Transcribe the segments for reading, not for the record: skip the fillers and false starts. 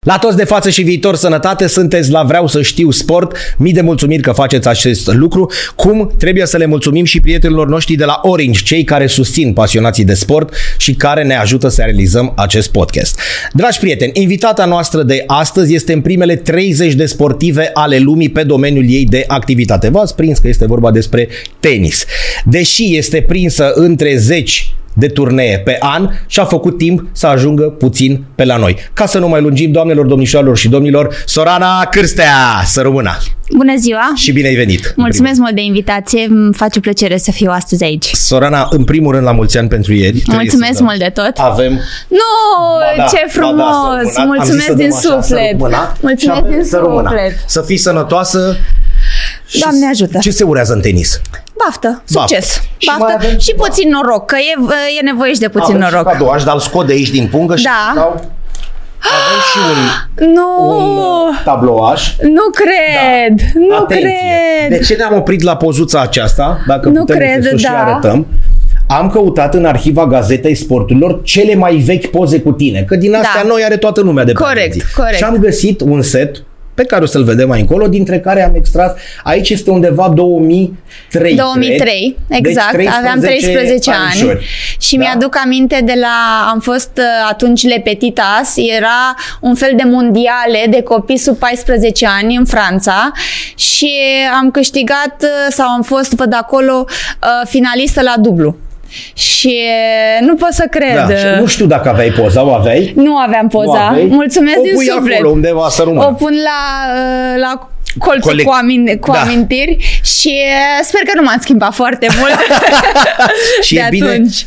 La toți de față și viitor, sănătate, sunteți la Vreau să știu sport. Mii de mulțumiri că faceți acest lucru. Cum trebuie să le mulțumim și prietenilor noștri de la Orange, cei care susțin pasionații de sport și care ne ajută să realizăm acest podcast. Dragi prieteni, invitata noastră de astăzi este în primele 30 de sportive ale lumii pe domeniul ei de activitate. V-ați prins că este vorba despre tenis. Deși este prinsă între 10 de turnee pe an, și-a făcut timp să ajungă puțin pe la noi. Ca să nu mai lungim, doamnelor, domnișoarelor și domnilor, Sorana Cârstea, să rămână! Bună ziua! Și bine ai venit! Mulțumesc mult de invitație, îmi face plăcere să fiu astăzi aici. Sorana, în primul rând, la mulți ani pentru ieri. Mulțumesc mult de tot! Avem... Nu, ce frumos! Mulțumesc din suflet! Mulțumesc din suflet! Să fii sănătoasă! Doamne ajută! Ce se urează în tenis? Baftă, succes! Baftă și puțin noroc, că e nevoie și de puțin noroc. Avem și cadouaș, dar îl scot de aici din pungă și dau... Avem și un tablouaș. Nu cred! Da. Nu Atenție. cred! De ce ne-am oprit la pozuța aceasta? Dacă nu putem cred, și arătăm. Am căutat în arhiva Gazetei Sporturilor cele mai vechi poze cu tine, că din astea noi are toată lumea de pe corect. Și am găsit un set pe care o să-l vedem mai încolo, dintre care am extras, aici este undeva 2003. 2003, exact, deci aveam 13 ani și mi-aduc aminte am fost atunci Le Petitas, era un fel de mondiale de copii sub 14 ani în Franța și am câștigat sau am fost, văd acolo, finalistă la dublu. Și nu pot să cred. Da, nu știu dacă aveai poza, o aveai? Nu aveam poza. Mulțumesc din suflet. Acolo, undeva să rămână. O pun la colțul cu amintiri și sper că nu m-am schimbat foarte mult. Și de e bine. Atunci.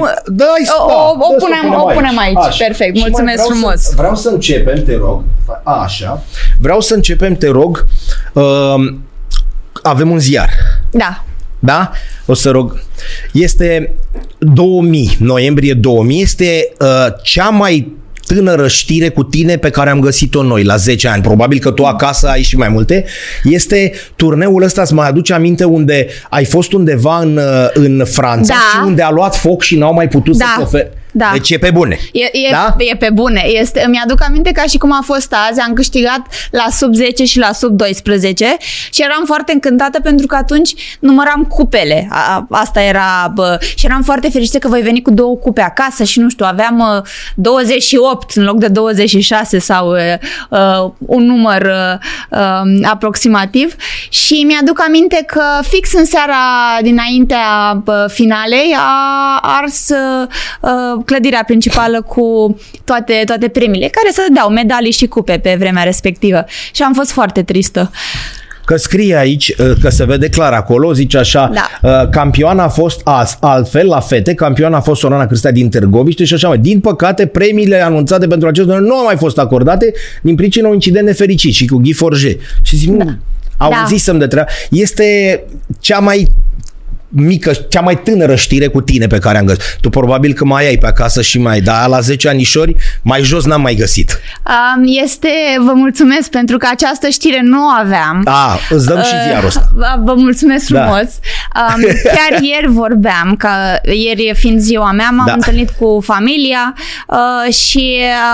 O punem aici. Așa. Perfect. Mulțumesc frumos. Vreau să începem, te rog. Așa. Vreau să începem, te rog. Avem un ziar. Da. Da? O să rog. Este 2000, noiembrie 2000, este cea mai tânără știre cu tine pe care am găsit-o noi la 10 ani. Probabil că tu acasă ai și mai multe. Este turneul ăsta, îți mai aduce aminte, unde ai fost undeva în Franța și unde a luat foc și n-au mai putut să se ofere. Da. Deci e pe bune. E pe bune. Mi-aduc aminte ca și cum a fost azi. Am câștigat la sub 10 și la sub 12 și eram foarte încântată pentru că atunci număram cupele. Asta era... și eram foarte fericită că voi veni cu 2 cupe acasă și nu știu, aveam 28 în loc de 26 sau un număr aproximativ. Și mi-aduc aminte că fix în seara dinaintea finalei a ars clădirea principală cu toate premiile, care să dădeau medalii și cupe pe vremea respectivă. Și am fost foarte tristă. Că scrie aici, că se vede clar acolo, zice așa, campioana a fost altfel, la fete, campioana a fost Sorana Cârstea din Târgoviște și așa mai. Din păcate, premiile anunțate pentru acest domeniu nu au mai fost acordate din pricina unui incident nefericit și cu Guy Forget. Și zic, auzisem de treabă. Este cea mai mică, cea mai tânără știre cu tine pe care am găsit. Tu probabil că mai ai pe acasă și mai, dar la 10 anișori mai jos n-am mai găsit. Vă mulțumesc pentru că această știre nu o aveam. Îți dăm și ziarul ăsta. Vă mulțumesc frumos. Chiar ieri vorbeam, că ieri fiind ziua mea, m-am întâlnit cu familia și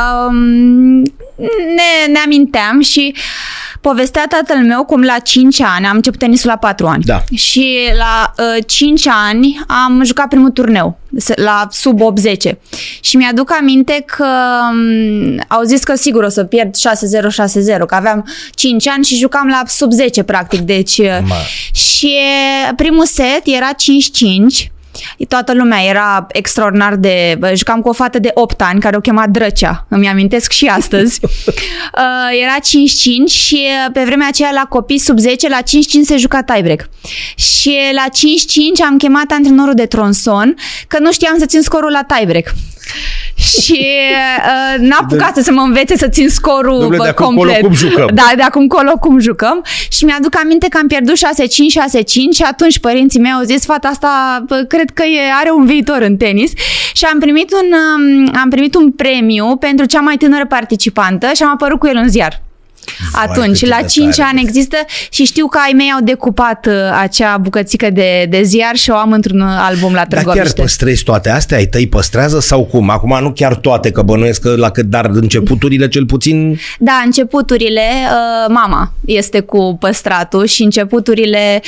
ne aminteam și povestea tatăl meu cum la 5 ani, am început tenisul la 4 ani și la 5 ani am jucat primul turneu la sub 80 și mi-aduc aminte că au zis că sigur o să pierd 6-0, 6-0, că aveam 5 ani și jucam la sub 10 practic, deci și primul set era 5-5. Toată lumea era extraordinar de... Jucam cu o fată de 8 ani care o chema Drăcea, îmi amintesc și astăzi. Era 5-5 și pe vremea aceea la copii sub 10, la 5-5 se juca tiebreak. Și la 5-5 am chemat antrenorul de tronson că nu știam să țin scorul la tiebreak. Și n-a apucat să mă învețe să țin scorul complet. Cum jucăm. Da, de acum încolo cum jucăm. Și mi-aduc aminte că am pierdut 6-5 și atunci părinții mei au zis, fata asta cred că are un viitor în tenis. Și am primit un premiu pentru cea mai tânără participantă și am apărut cu el în ziar. Atunci, la 5 ani există și știu că ai mei au decupat acea bucățică de ziar și o am într-un album la Târgoviște. Dar chiar păstrezi toate astea? Ai tăi păstrează sau cum? Acum nu chiar toate, că bănuiesc că dar începuturile cel puțin... Da, începuturile, mama este cu păstratul și începuturile,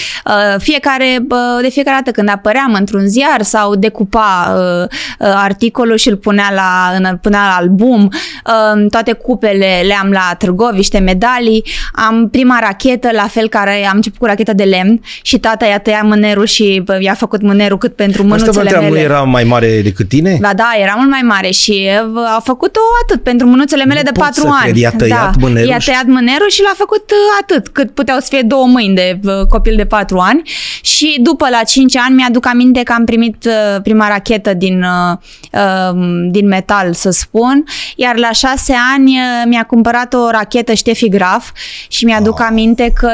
de fiecare dată când apăream într-un ziar sau decupa articolul și îl punea la album, toate cupele le am la Târgoviște, medalii, am prima rachetă, la fel care am început cu rachetă de lemn și tata i-a tăiat mânerul și i-a făcut mânerul cât pentru mânuțele mele. Nu era mai mare decât tine? Da, era mult mai mare și a făcut-o atât pentru mânuțele mele de 4 ani. I-a tăiat mânerul? I-a tăiat mânerul și l-a făcut atât, cât puteau să fie 2 mâini de copil de 4 ani și după la 5 ani mi-aduc aminte că am primit prima rachetă din metal, să spun, iar la 6 ani mi-a cumpărat o rachetă Ștefi Graf și mi-aduc aminte că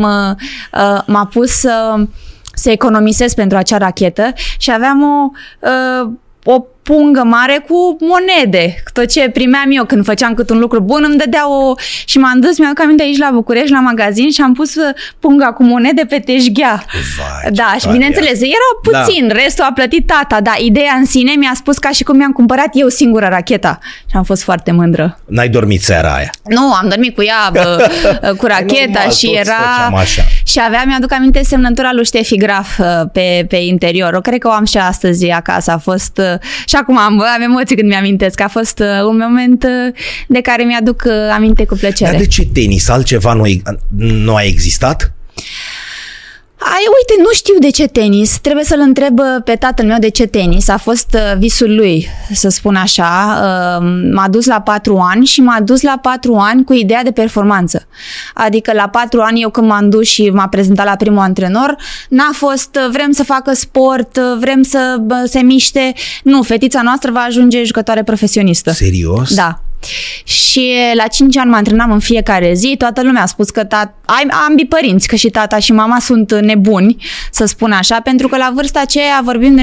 m-a pus să economisesc pentru acea rachetă și aveam o pungă mare cu monede. Tot ce primeam eu când făceam cât un lucru bun îmi dădea și m-am dus, mi-aduc aminte aici la București, la magazin și am pus punga cu monede pe teșghea. Da, și bineînțeles, era puțin, restul a plătit tata, dar ideea în sine mi-a spus ca și cum mi-am cumpărat eu singură racheta și am fost foarte mândră. N-ai dormit seara aia? Nu, am dormit cu ea, cu racheta normal, și era... Și mi-aduc aminte semnătura lui Ștefi Graf pe interior. Cred că o am și astăzi acasă. A fost... Și acum am emoții când mi-amintesc. A fost un moment de care mi-aduc aminte cu plăcere. Dar de ce tenis? Altceva nu a existat? Uite, nu știu de ce tenis. Trebuie să-l întreb pe tatăl meu de ce tenis. A fost visul lui, să spun așa. M-a dus la 4 ani și m-a dus la 4 ani cu ideea de performanță. Adică la 4 ani eu când m-am dus și m-a prezentat la primul antrenor, n-a fost vrem să facă sport, vrem să se miște. Nu, fetița noastră va ajunge jucătoare profesionistă. Serios? Da. Și la 5 ani mă antrenam în fiecare zi. Toată lumea a spus că ambii părinți, că și tata și mama sunt nebuni, să spun așa, pentru că la vârsta aceea, vorbim de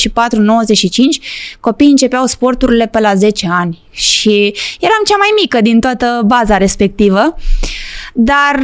94-95, copiii începeau sporturile pe la 10 ani și eram cea mai mică din toată baza respectivă. Dar,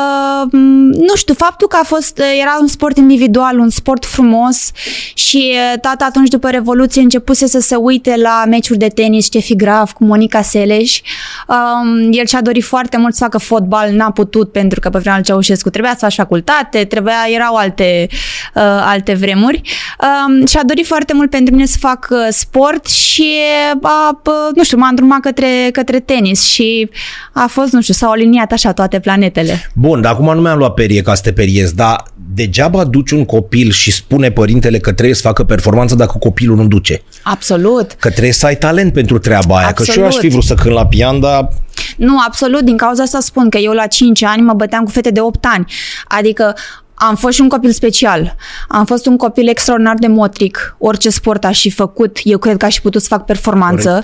nu știu, faptul că era un sport individual, un sport frumos și tata atunci după Revoluție începuse să se uite la meciuri de tenis, Ștefi Graf cu Monica Seles. El și-a dorit foarte mult să facă fotbal, n-a putut pentru că pe vremea lui Ceaușescu trebuia să faci facultate, erau alte vremuri. Și-a dorit foarte mult pentru mine să fac sport și, nu știu, m-a îndrumat către tenis și a fost, nu știu, s-au aliniat așa toate planetele. Bun, dar acum nu mi-am luat perie ca să te periezi, dar degeaba duci un copil și spune părintele că trebuie să facă performanță dacă copilul nu duce. Absolut. Că trebuie să ai talent pentru treaba aia. Absolut. Că și eu aș fi vrut să cânt la pian, dar... Nu, absolut, din cauza asta spun că eu la 5 ani mă băteam cu fete de 8 ani. Adică am fost și un copil special. Am fost un copil extraordinar de motric. Orice sport aș fi făcut, eu cred că aș fi putut să fac performanță.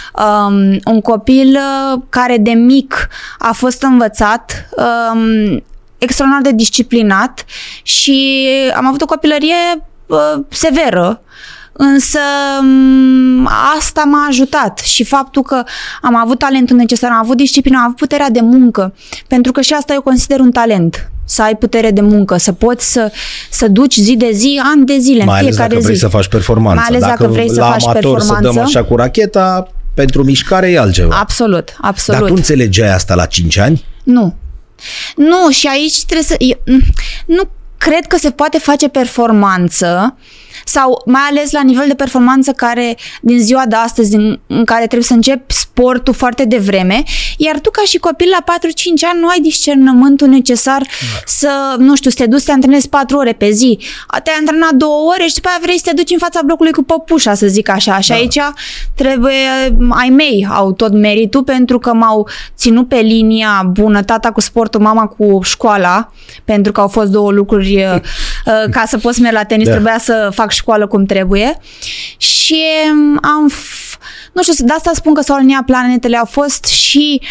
Un copil care de mic a fost învățat, extraordinar de disciplinat și am avut o copilărie severă. Însă asta m-a ajutat și faptul că am avut talentul necesar, am avut disciplină, am avut puterea de muncă, pentru că și asta eu consider un talent. Să ai putere de muncă, să poți să duci zi de zi, ani de zile, în fiecare zi. Mai ales dacă vrei să faci performanță. Mai ales dacă vrei să faci performanță. Să dăm așa cu racheta, pentru mișcare e altceva. Absolut, absolut. Dar tu înțelegeai asta la 5 ani? Nu. Nu, și aici trebuie să... Nu cred că se poate face performanță sau mai ales la nivel de performanță care din ziua de astăzi în care trebuie să începi sportul foarte devreme, iar tu ca și copil la 4-5 ani nu ai discernământul necesar să, nu știu, să te duci să te antrenezi 4 ore pe zi. Te-ai antrenat 2 ore și după aia vrei să te duci în fața blocului cu păpușa, să zic așa. Și aici trebuie, ai mei au tot meritul pentru că m-au ținut pe linia bună, tata cu sportul, mama cu școala, pentru că au fost 2 lucruri ca să poți merge la tenis, trebuia să fac școală cum trebuie și nu știu, de asta spun că S-au aliniat planetele, a fost și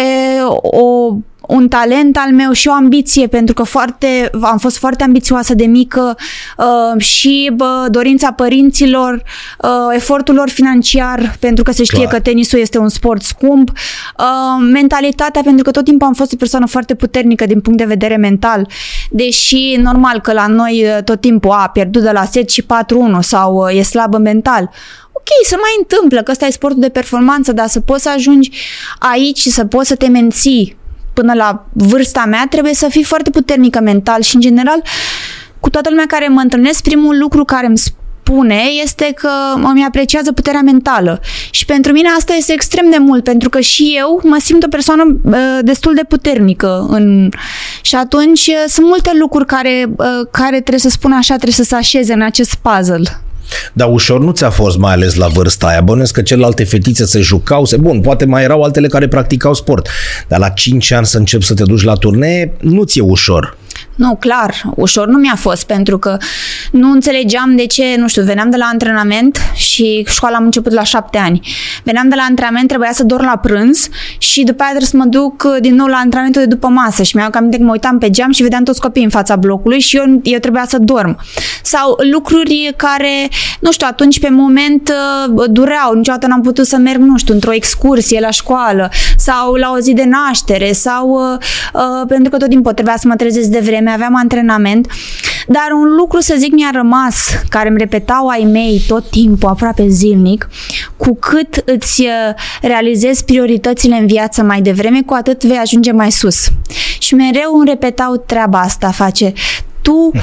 un talent al meu și o ambiție, pentru că am fost foarte ambițioasă de mică, și dorința părinților, efortul lor financiar, pentru că se știe că tenisul este un sport scump, mentalitatea, pentru că tot timpul am fost o persoană foarte puternică din punct de vedere mental, deși normal că la noi tot timpul a pierdut de la set și 4-1 sau e slabă mental. Ok, se mai întâmplă că ăsta e sportul de performanță, dar să poți să ajungi aici și să poți să te menții până la vârsta mea, trebuie să fii foarte puternică mental și, în general, cu toată lumea care mă întâlnesc, primul lucru care îmi spune este că îmi apreciază puterea mentală. Și pentru mine asta este extrem de mult, pentru că și eu mă simt o persoană destul de puternică. Și atunci sunt multe lucruri care trebuie să spun așa, trebuie să se așeze în acest puzzle. Dar ușor nu ți-a fost, mai ales la vârsta aia. Bănuiesc că celelalte fetițe se jucau, bun, poate mai erau altele care practicau sport, dar la 5 ani să începi să te duci la turnee, nu ți-e ușor. Nu, clar, ușor nu mi-a fost, pentru că nu înțelegeam de ce, nu știu, veneam de la antrenament și școala am început la 7 ani. Veneam de la antrenament, trebuia să dorm la prânz și după aia trebuie să mă duc din nou la antrenamentul de după masă și mi-am aminte că mă uitam pe geam și vedeam toți copiii în fața blocului și eu trebuia să dorm. Sau lucruri care, nu știu, atunci pe moment dureau, niciodată n-am putut să merg, nu știu, într-o excursie la școală sau la o zi de naștere sau pentru că tot timpul trebuia să mă trezesc de vreme, aveam antrenament, dar un lucru, să zic, mi-a rămas, care îmi repetau ai mei tot timpul, aproape zilnic: cu cât îți realizezi prioritățile în viață mai devreme, cu atât vei ajunge mai sus. Și mereu îmi repetau treaba asta, tu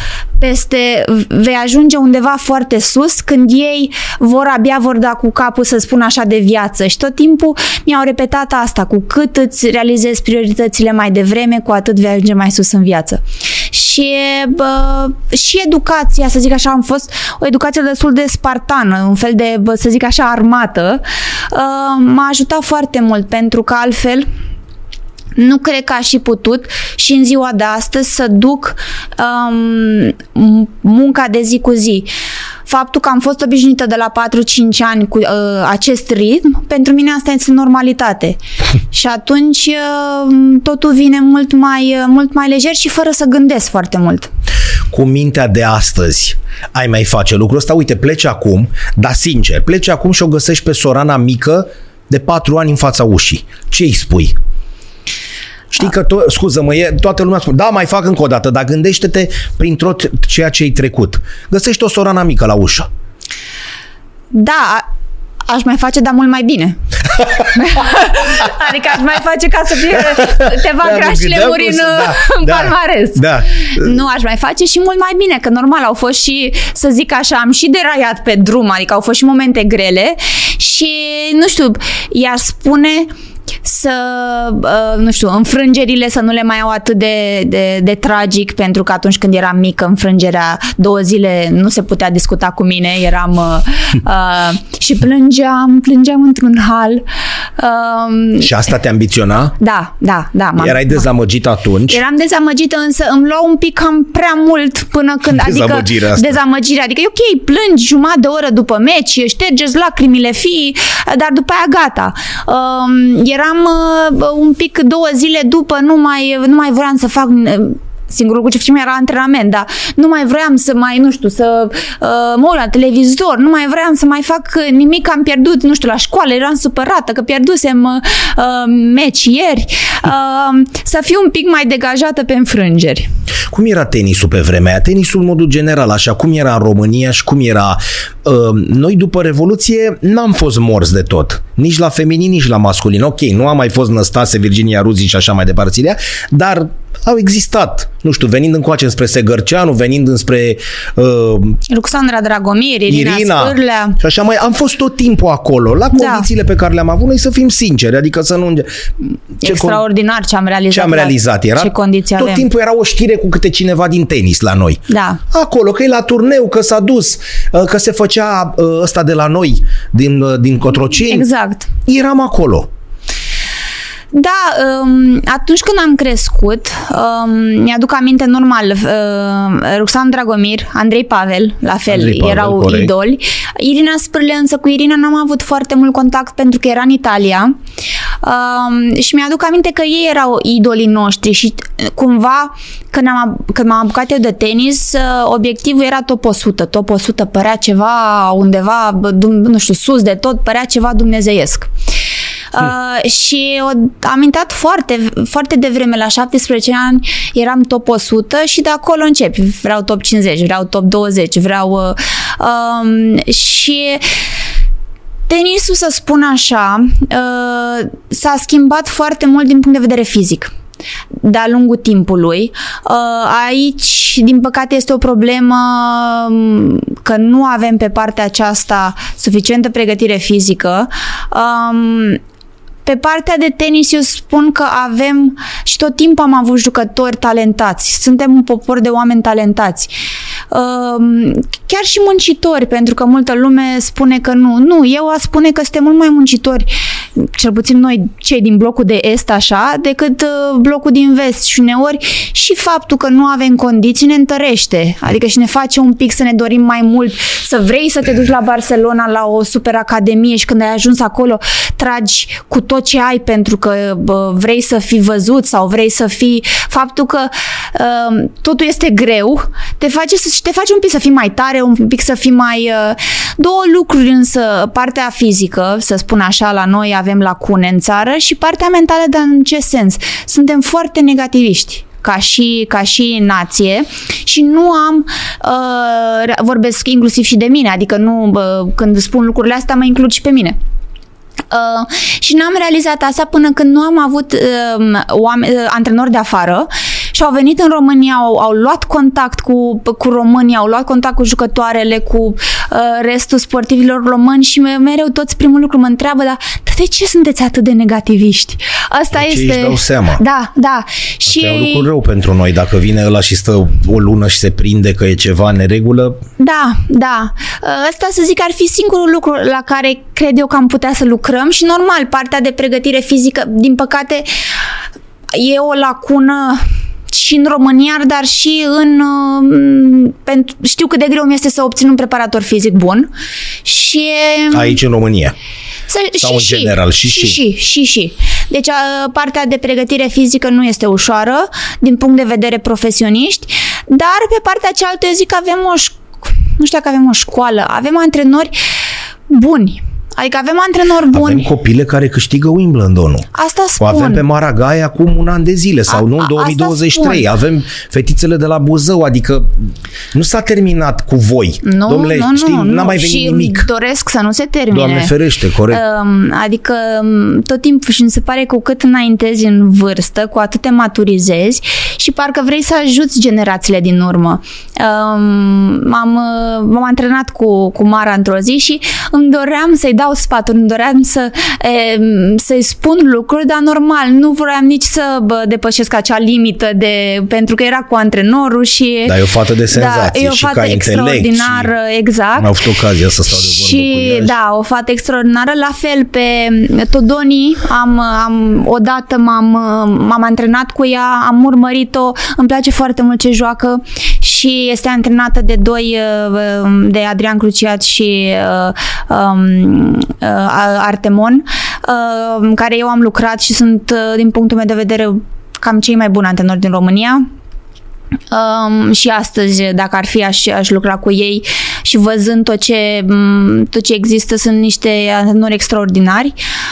vei ajunge undeva foarte sus când ei abia vor da cu capul, să spun așa, de viață. Și tot timpul mi-au repetat asta: cu cât îți realizezi prioritățile mai devreme, cu atât vei ajunge mai sus în viață. Și educația, să zic așa, am fost o educație destul de spartană, un fel de, să zic așa, armată. M-a ajutat foarte mult, pentru că altfel nu cred că aș fi putut și în ziua de astăzi să duc munca de zi cu zi. Faptul că am fost obișnuită de la 4-5 ani cu acest ritm, pentru mine asta este normalitate. Și atunci totul vine mult mai lejer și fără să gândesc foarte mult. Cu mintea de astăzi, ai mai face lucrul ăsta? Uite, pleci acum, dar sincer, pleci acum și o găsești pe sorana mică de 4 ani în fața ușii. Ce îi spui? Știi că, scuză-mă, toată lumea spune, da, mai fac încă o dată, dar gândește-te prin tot ceea ce ai trecut. Găsești o sorana mică la ușă. Da, aș mai face, dar mult mai bine. Adică aș mai face ca să fie câteva grașile muri în palmares. Da. Nu, aș mai face și mult mai bine, că normal au fost și, să zic așa, am și deraiat pe drum, adică au fost și momente grele și, nu știu, ea spune să, nu știu, înfrângerile să nu le mai au atât de tragic, pentru că atunci când eram mică, înfrângerea 2 zile nu se putea discuta cu mine, eram și plângeam într-un hal. Și asta te ambiționa? Da. Erai dezamăgită atunci? Eram dezamăgită, însă îmi lua un pic cam prea mult până când, dezamăgirea, adică e ok, plângi jumătate de oră după meci, ștergeți lacrimile, dar după aia gata. Eram un pic 2 zile după, nu mai vroiam să fac, singurul lucru ce făceam era antrenament, dar nu mai vroiam să mai, nu știu, să mă uit la televizor, nu mai vroiam să mai fac nimic, am pierdut, nu știu, la școală, eram supărată că pierdusem meci ieri, să fiu un pic mai degajată pe înfrângeri. Cum era tenisul pe vremea aia? Tenisul în modul general, așa, cum era în România și cum era? Noi după Revoluție n-am fost morți de tot, nici la feminin, nici la masculin. Ok, nu a mai fost Năstase, Virginia Ruzi și așa mai departe, dar au existat, nu știu, venind încoace spre Segărceanu, venind înspre Luxandra Dragomir, Irina Scârlea. Și așa mai am fost tot timpul acolo, la condițiile pe care le-am avut, noi să fim sinceri, adică să nu... Extraordinar ce am realizat. Ce am realizat era, ce condiții tot avem. timpul era o știre cu câte cineva din tenis la noi. Da. Acolo, că e la turneu, că s-a dus, că se făcea ăsta de la noi, din Cotroceni. Exact. Eram acolo. Da, atunci când am crescut, mi-aduc aminte normal, Roxana Dragomir, Andrei Pavel, la fel, erau corect. Idoli. Irina Sprâle, însă cu Irina n-am avut foarte mult contact pentru că era în Italia și mi-aduc aminte că ei erau idolii noștri și cumva când m-am apucat eu de tenis, obiectivul era top 100. Top 100 părea ceva undeva, nu știu, sus de tot, părea ceva dumnezeiesc. Și am intrat foarte devreme, la 17 ani eram top 100 și de acolo încep. Vreau top 50, vreau top 20, vreau... și tenisul, să spun așa, s-a schimbat foarte mult din punct de vedere fizic de-a lungul timpului. Aici, din păcate, este o problemă că nu avem pe partea aceasta suficientă pregătire fizică. Pe partea de tenis eu spun că avem și tot timpul am avut jucători talentați. Suntem un popor de oameni talentați. Chiar și muncitori, pentru că multă lume spune că nu. Nu, eu aș spune că suntem mult mai muncitori, cel puțin noi cei din blocul de est așa, decât blocul din vest și uneori și faptul că nu avem condiții ne întărește. Adică și ne face un pic să ne dorim mai mult, să vrei să te duci la Barcelona la o super academie și când ai ajuns acolo tragi cu tot ce ai pentru că vrei să fii văzut sau vrei să fii... Faptul că totul este greu te face un pic să fii mai tare, un pic să fii mai... Două lucruri însă, partea fizică, să spun așa, la noi avem lacune în țară și partea mentală, dar în ce sens? Suntem foarte negativiști ca și nație și nu am, vorbesc inclusiv și de mine, adică nu, când spun lucrurile astea mă includ și pe mine. Și n-am realizat asta până când nu am avut antrenori de afară și au venit în România, au luat contact cu România, au luat contact cu jucătoarele, cu restul sportivilor români și mereu toți primul lucru mă întreabă, dar de ce sunteți atât de negativiști? Asta de ce este... își dau seama. Da. Și e un lucru rău pentru noi, dacă vine ăla și stă o lună și se prinde că e ceva în neregulă. Da. Asta, să zic, ar fi singurul lucru la care cred eu că am putea să lucrăm și normal, partea de pregătire fizică, din păcate, e o lacună și în România, dar și știu cât de greu mi este să obțin un preparator fizic bun. Și aici în România? Sau în general? Și. Deci partea de pregătire fizică nu este ușoară din punct de vedere profesioniști, dar pe partea cealaltă eu zic că nu știu dacă avem o școală, avem antrenori buni. Adică avem antrenori buni. Avem copile care câștigă Wimbledon-ul. Asta spun. O avem pe Mara Gai acum un an de zile sau nu în 2023. Avem fetițele de la Buzău, adică nu s-a terminat cu voi. Dom'le, n-a mai venit nimic. Și doresc să nu se termine. Doamne ferește, corect. Adică tot timpul și mi se pare că cu cât înaintezi în vârstă, cu atât te maturizezi și parcă vrei să ajuți generațiile din urmă. M-am antrenat cu Mara într-o zi și îmi doream să-i dau sfaturi, îmi doream să-i spun lucruri, dar normal, nu vroiam nici să depășesc acea limită pentru că era cu antrenorul și... Da, e o fată de senzație e o și fată ca extraordinară, exact. Am avut ocazia să stau de vorbă cu ea. Da, o fată extraordinară. La fel, pe Todoni, odată m-am antrenat cu ea, am urmărit-o, îmi place foarte mult ce joacă și este antrenată de Adrian Cruciat și Artemon, care eu am lucrat și sunt, din punctul meu de vedere, cam cei mai buni antrenori din România. Și astăzi, dacă ar fi, aș lucra cu ei și văzând tot ce există, sunt niște antrenori extraordinari.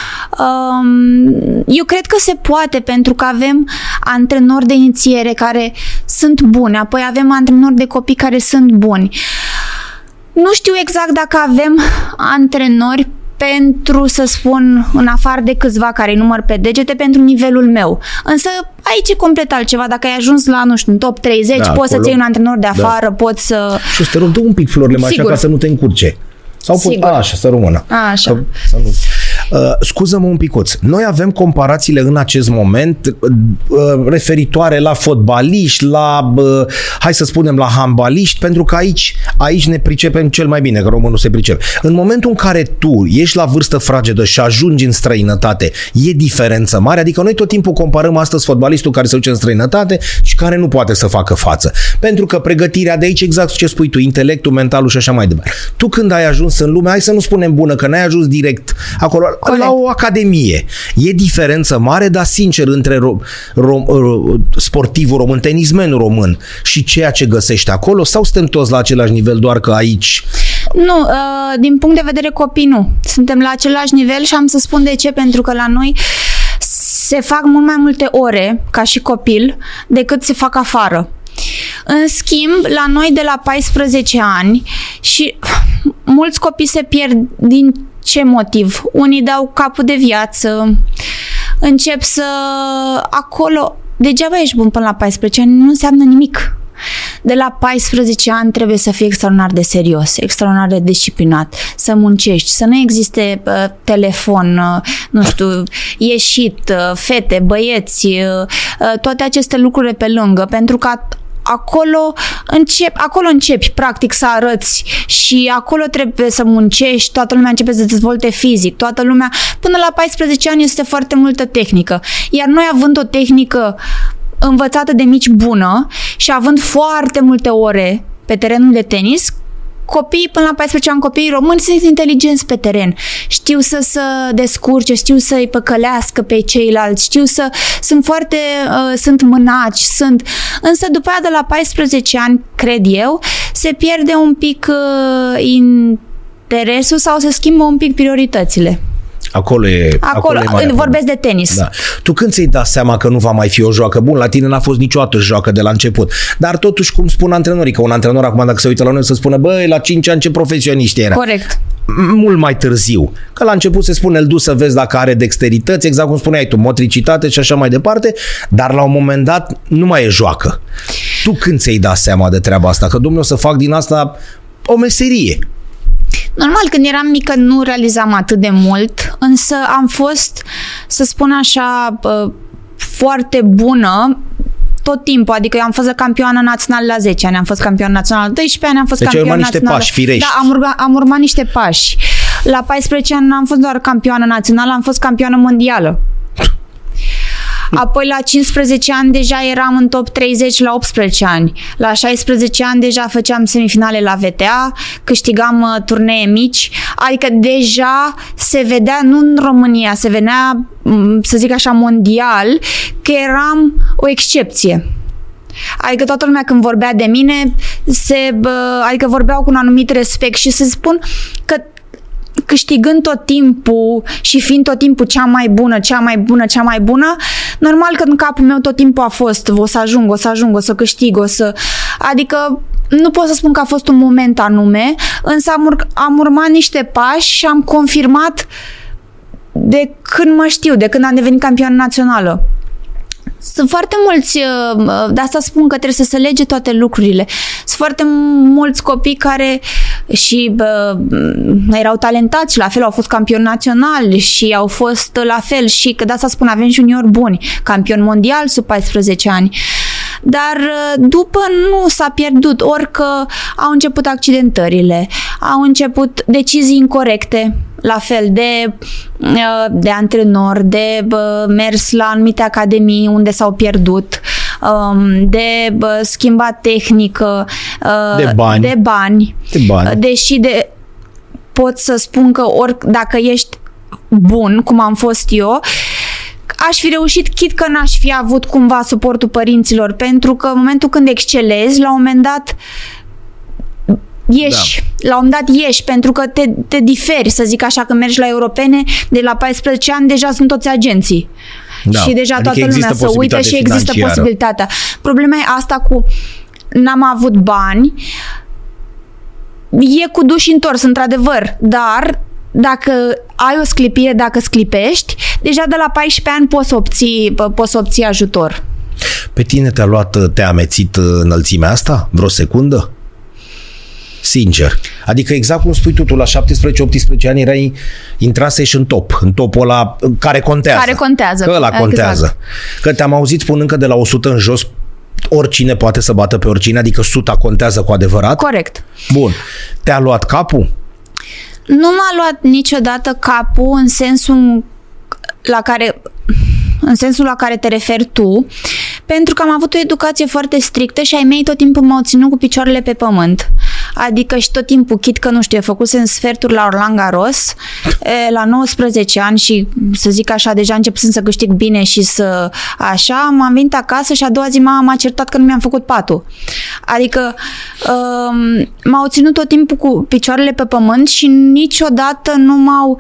Eu cred că se poate, pentru că avem antrenori de inițiere care sunt buni, apoi avem antrenori de copii care sunt buni. Nu știu exact dacă avem antrenori pentru, să spun, în afară de câțiva care îi număr pe degete, pentru nivelul meu. Însă aici e complet altceva. Dacă ai ajuns la, nu știu, în top 30, poți să-ți iei un antrenor de afară, poți să... Și să te rog, dă un pic florile mai așa ca să nu te încurce. Sau așa, să rămână. Așa. Să nu... Scuză-mă un picuț. Noi avem comparațiile în acest moment referitoare la fotbaliști, la, hai să spunem, la handbaliști, pentru că aici ne pricepem cel mai bine, că românul se pricepe. În momentul în care tu ești la vârstă fragedă și ajungi în străinătate, e diferență mare? Adică noi tot timpul comparăm astăzi fotbalistul care se duce în străinătate și care nu poate să facă față. Pentru că pregătirea de aici, exact ce spui tu, intelectul, mentalul și așa mai departe. Tu când ai ajuns în lume, hai să nu spunem bună, că n-ai ajuns direct acolo, la o academie. E diferență mare, dar sincer, între sportivul român, tenismenul român și ceea ce găsești acolo, sau suntem toți la același nivel, doar că aici... Nu, din punct de vedere copii nu. Suntem la același nivel și am să spun de ce, pentru că la noi se fac mult mai multe ore ca și copil decât se fac afară. În schimb, la noi de la 14 ani și mulți copii se pierd din ce motiv? Unii dau capul de viață, încep să... Acolo, degeaba ești bun până la 14 ani, nu înseamnă nimic. De la 14 ani trebuie să fii extraordinar de serios, extraordinar de disciplinat, să muncești, să nu existe telefon, nu știu, ieșit, fete, băieți, toate aceste lucruri pe lângă, pentru că acolo începi practic să arăți și acolo trebuie să muncești, toată lumea începe să dezvolte fizic, toată lumea, până la 14 ani este foarte multă tehnică, iar noi având o tehnică învățată de mici bună și având foarte multe ore pe terenul de tenis, copiii până la 14 ani, copiii români sunt inteligenți pe teren. Știu să se descurce, știu să-i păcălească pe ceilalți, sunt mânaci, însă după aia de la 14 ani, cred eu, se pierde un pic interesul sau se schimbă un pic prioritățile. Acolo vorbesc de tenis. Da. Tu când ți-ai dat seama că nu va mai fi o joacă? Bun, la tine n-a fost niciodată joacă de la început. Dar totuși, cum spun antrenorii, că un antrenor acum dacă se uită la noi să spună, băi, la 5 ani ce profesioniști era. Corect. Mult mai târziu. Că la început se spune, îl duci să vezi dacă are dexterități, exact cum spuneai tu, motricitate și așa mai departe, dar la un moment dat nu mai e joacă. Tu când ți-ai dat seama de treaba asta? Că, domnule, o să fac din asta o meserie. Normal, când eram mică nu realizam atât de mult, însă am fost, să spun așa, foarte bună tot timpul, adică eu am fost campioană națională la 10 ani, am fost campioană națională la 12 ani, am fost campioană națională. Pași, firești. Da, am urmat niște pași. La 14 ani n-am fost doar campioană națională, am fost campioană mondială. Apoi la 15 ani deja eram în top 30 la 18 ani. La 16 ani deja făceam semifinale la VTA, câștigam turnee mici, adică deja se vedea, nu în România, se vedea, să zic așa, mondial, că eram o excepție. Adică toată lumea când vorbea de mine, adică vorbeau cu un anumit respect și să spun că câștigând tot timpul și fiind tot timpul cea mai bună, normal că în capul meu tot timpul a fost o să ajung, o să câștig, adică nu pot să spun că a fost un moment anume, însă am urmat niște pași și am confirmat de când mă știu, de când am devenit campioană națională. Sunt foarte mulți, de asta spun că trebuie să se lege toate lucrurile. Sunt foarte mulți copii care și erau talentați, la fel au fost campioni naționali și au fost la fel și că de asta spun avem juniori buni, campion mondial sub 14 ani. Dar după nu s-a pierdut, orică au început accidentările, au început decizii incorecte, la fel de antrenori, de mers la anumite academii unde s-au pierdut, de schimbat tehnică, de bani. Deși pot să spun că dacă ești bun, cum am fost eu, aș fi reușit, chit că n-aș fi avut cumva suportul părinților, pentru că în momentul când excelezi, la un moment dat ieși, la un moment dat ieși, pentru că te diferi, să zic așa, când mergi la europene, de la 14 ani deja sunt toți agenții. Da. Și deja adică toată lumea se uită și există posibilitatea. Problema e asta cu n-am avut bani, e cu duș întors, într-adevăr, dar dacă ai o sclipire, dacă sclipești, deja de la 14 ani poți să obții ajutor. Pe tine te-a amețit înălțimea asta? Vreo secundă? Sincer. Adică exact cum spui tu la 17-18 ani intrase și în topul ăla care contează. Care contează. Că ăla contează. Exact. Că te-am auzit spunând că de la 100 în jos oricine poate să bată pe oricine, adică 100 contează cu adevărat. Corect. Bun. Te-a luat capul? Nu m-a luat niciodată capul în sensul la care te referi tu, pentru că am avut o educație foarte strictă și ai mei tot timpul m-au ținut cu picioarele pe pământ. Adică și tot timpul, chit că, nu știu, făcusem sferturi la Roland Garros la 19 ani și, să zic așa, deja începusem să câștig bine și să așa, m-am venit acasă și a doua zi m-a certat că nu mi-am făcut patul. Adică m-au ținut tot timpul cu picioarele pe pământ și niciodată nu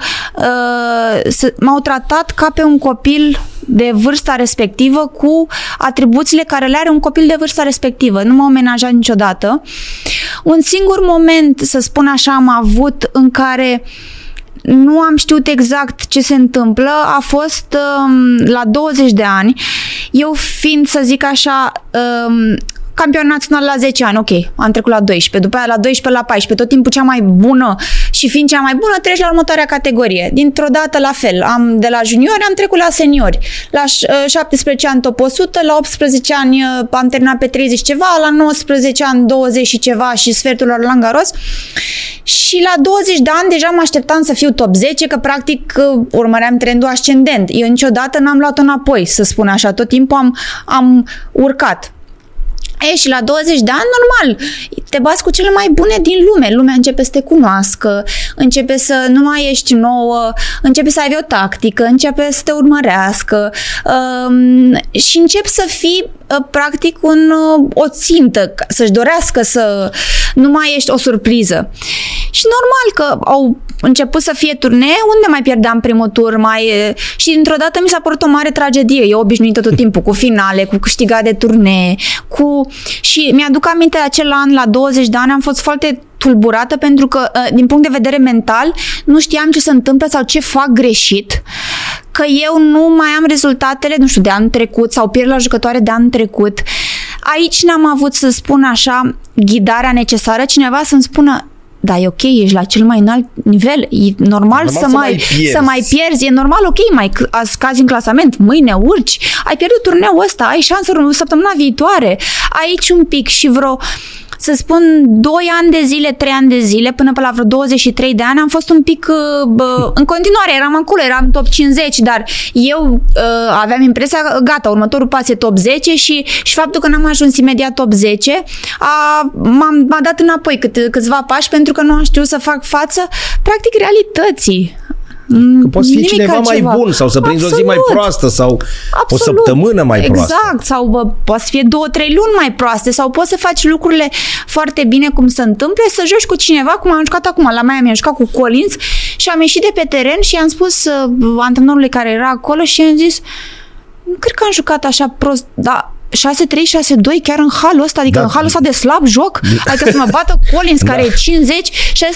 m-au tratat ca pe un copil de vârsta respectivă cu atribuțiile care le are un copil de vârsta respectivă. Nu m-au menajat niciodată. Un singur moment, să spun așa, am avut în care nu am știut exact ce se întâmplă, a fost la 20 de ani, eu fiind, să zic așa, campion național la 10 ani, ok, am trecut la 12, după aia la 12 la 14, tot timpul cea mai bună și fiind cea mai bună, treci la următoarea categorie. Dintr-o dată la fel, de la juniori am trecut la seniori. La 17 ani top 100, la 18 ani am terminat pe 30 ceva, la 19 ani 20 și ceva și sfertul la Roland Garros. Și la 20 de ani deja mă așteptam să fiu top 10, că practic urmăream trendul ascendent. Eu niciodată n-am luat-o înapoi, să spun așa, tot timpul am urcat. Și la 20 de ani, normal, te bați cu cele mai bune din lume. Lumea începe să te cunoască, începe să nu mai ești nouă, începe să ai o tactică, începe să te urmărească și începi să fii practic o țintă, să-și dorească să nu mai ești o surpriză. Și normal că au început să fie turnee unde mai pierdeam primul tur, și dintr-o dată mi s-a părut o mare tragedie. Eu obișnuită tot timpul cu finale, cu câștigat de turnee, și mi-aduc aminte de acel an, la 20 de ani, am fost foarte tulburată pentru că, din punct de vedere mental, nu știam ce se întâmplă sau ce fac greșit, că eu nu mai am rezultatele, nu știu, de anul trecut sau pierd la jucătoare de anul trecut. Aici n-am avut, să spun așa, ghidarea necesară, cineva să-mi spună: da, e ok, ești la cel mai înalt nivel, e normal să mai pierzi, e normal, ok, mai scazi în clasament, mâine urci, ai pierdut turneul ăsta, ai șansă săptămâna viitoare, aici un pic și să spun, 2 ani de zile, 3 ani de zile, până pe la vreo 23 de ani, am fost un pic, în continuare, eram acolo, eram top 50, dar eu aveam impresia, gata, următorul pas e top 10 și faptul că n-am ajuns imediat top 10 m-a dat înapoi câțiva pași pentru că nu am știut să fac față, practic, realității. Că poți fi cineva mai bun sau să prinzi o zi mai proastă sau o săptămână mai proastă. Exact, sau poți fi 2-3 luni mai proaste sau poți să faci lucrurile foarte bine cum se întâmplă, să joci cu cineva, cum am jucat acum. La mea mi-am jucat cu Collins și am ieșit de pe teren și am spus antrenorului care era acolo și i-am zis: nu cred că am jucat așa prost, dar 6-3, 6-2 chiar în halul ăsta, adică în halul ăsta de slab joc, adică să mă bată Collins care e 50, 6-3, 6-2.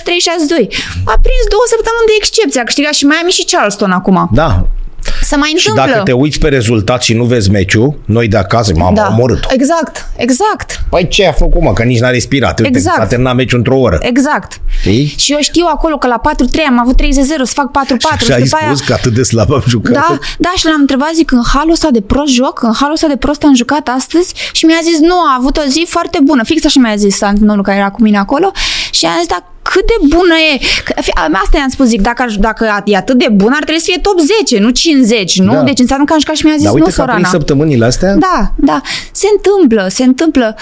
A prins 2 săptămâni de excepție, a câștigat și Miami și Charleston acum. Da. să mai întâmplă. Și dacă te uiți pe rezultat și nu vezi meciul, noi de acasă, m-am omorât. Exact. Păi ce a făcut, mă, că nici n-a respirat. Exact. S-a terminat meciul într-o oră. Exact. Știi? Și eu știu acolo că la 4-3 am avut 3-0, să fac 4-4. Și ai spus că atât de slab am jucat. Da, și l-am întrebat, zic, în halul ăsta de prost joc, în halul ăsta de prost am jucat astăzi, și mi-a zis, nu, a avut o zi foarte bună. Fix așa mi-a zis antrenorul care era cu mine acolo și am zis, da, cât de bună e. Asta i-am spus, zic, dacă e atât de bună, ar trebui să fie top 10, nu 50, nu? Da. Deci înseamnă că am jucat și mi-a zis, da, uite, nu, Sorana. Dar uite că săptămânile astea? Da, se întâmplă.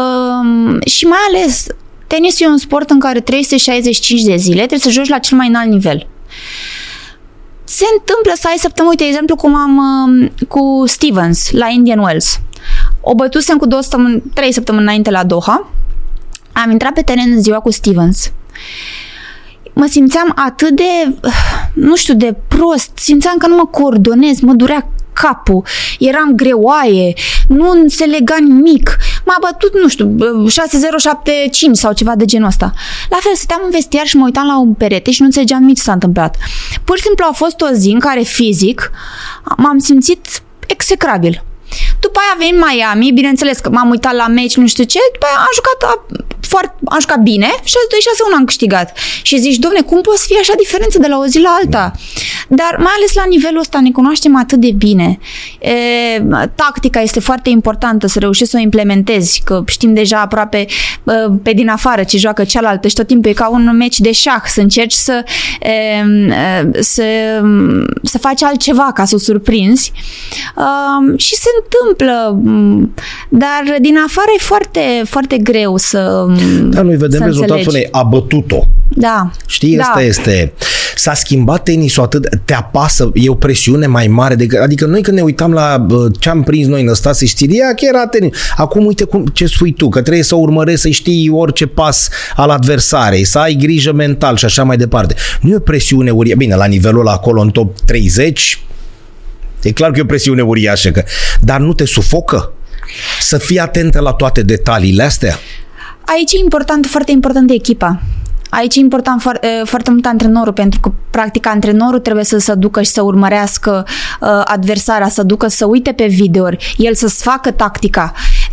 Și mai ales, tenisul e un sport în care 365 de zile trebuie să joci la cel mai înalt nivel. Se întâmplă să ai săptămâni, de exemplu, cum am cu Stevens la Indian Wells. O bătusem cu 3 săptămâni înainte la Doha. Am intrat pe teren în ziua cu Stevens. Mă simțeam atât de, nu știu, de prost. Simțeam că nu mă coordonez, mă durea capul, eram greoaie, nu se lega nimic. M-a bătut, nu știu, 6-0-7-5 sau ceva de genul ăsta. La fel, stăteam în vestiar și mă uitam la un perete și nu înțelegeam nimic ce s-a întâmplat. Pur și simplu a fost o zi în care fizic m-am simțit execrabil. După aia a venit Miami, bineînțeles că m-am uitat la meci, nu știu ce, după aia am jucat am jucat bine și azi 2-6-1 am câștigat. Și zici, domne, cum poți fi așa diferență de la o zi la alta? Dar mai ales la nivelul ăsta ne cunoaștem atât de bine. Tactica este foarte importantă, să reușești să o implementezi, că știm deja aproape pe din afară ce joacă cealaltă și tot timpul e ca un meci de șah, să încerci să faci altceva ca să o surprinzi. Și se întâmplă, dar din afară e foarte, foarte greu să Dar noi vedem rezultatul unei, a bătut-o. Da. Știi, asta este. S-a schimbat tenisul atât, te apasă, e o presiune mai mare adică noi când ne uitam la ce am prins noi în Năstase și Țiria, chiar era tenis. Acum uite ce spui tu, că trebuie să urmărești, să știi orice pas al adversarei, să ai grijă mental și așa mai departe. Nu e o presiune uriașă. Bine, la nivelul ăla acolo în top 30 e clar că e o presiune uriașă, dar nu te sufocă? Să fii atentă la toate detaliile astea? Aici e important, foarte important echipa. Aici e important foarte mult antrenorul, pentru că practic antrenorul trebuie să se ducă și să urmărească adversarea, să ducă să uite pe videouri, el să-ți facă tactica,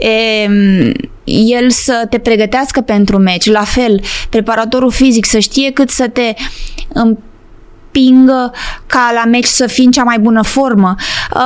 el să te pregătească pentru meci. La fel, preparatorul fizic să știe cât să te împingă ca la meci să fii în cea mai bună formă.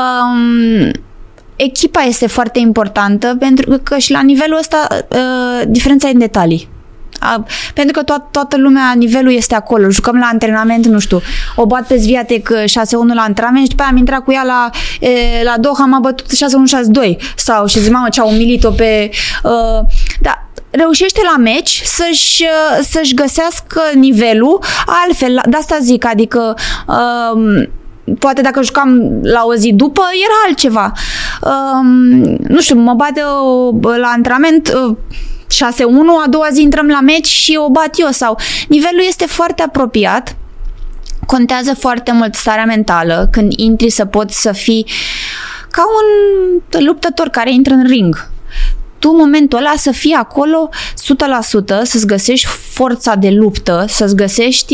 Echipa este foarte importantă, pentru că și la nivelul ăsta diferența e în detalii. Pentru că toată lumea, nivelul este acolo. Jucăm la antrenament, nu știu, o bat pe Swiatek 6-1 la antrenament și după aia am intrat cu ea la Doha, m-a bătut 6-1-6-2 sau și zic, mamă, ce-a umilit-o pe... Da, reușește la meci să-și găsească nivelul altfel, de asta zic, adică poate dacă jucam la o zi după, era altceva. Nu știu, mă bate la antrenament 6-1, a doua zi intrăm la meci și o bat eu, sau nivelul este foarte apropiat. Contează foarte mult starea mentală când intri, să poți să fii ca un luptător care intră în ring. Tu în momentul ăla să fii acolo 100%, să-ți găsești forța de luptă, să-ți găsești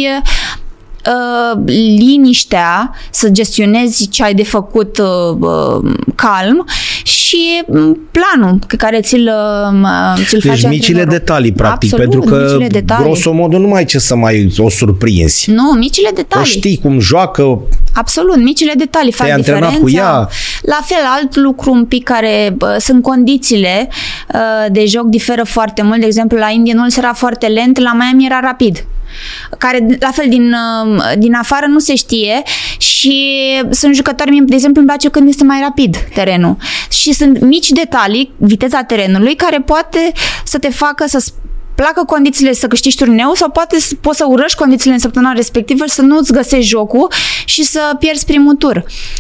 liniștea, să gestionezi ce ai de făcut calm și planul pe care ți-l deci face micile detalii, practic, absolut, pentru că grosomodul nu mai ai ce să mai o surprinzi. Nu, micile detalii. O știi cum joacă. Absolut, micile detalii fac diferența. Cu ea. La fel, alt lucru un pic care sunt condițiile de joc diferă foarte mult. De exemplu, la Indian Wells era foarte lent, la Miami era rapid. Care, la fel, din afară nu se știe și sunt jucători, de exemplu, îmi place când este mai rapid terenul. Și sunt mici detalii, viteza terenului, care poate să te facă să placă condițiile să câștigi turneul sau poți să urăști condițiile în săptămâna respectivă și să nu-ți găsești jocul și să pierzi primul tur.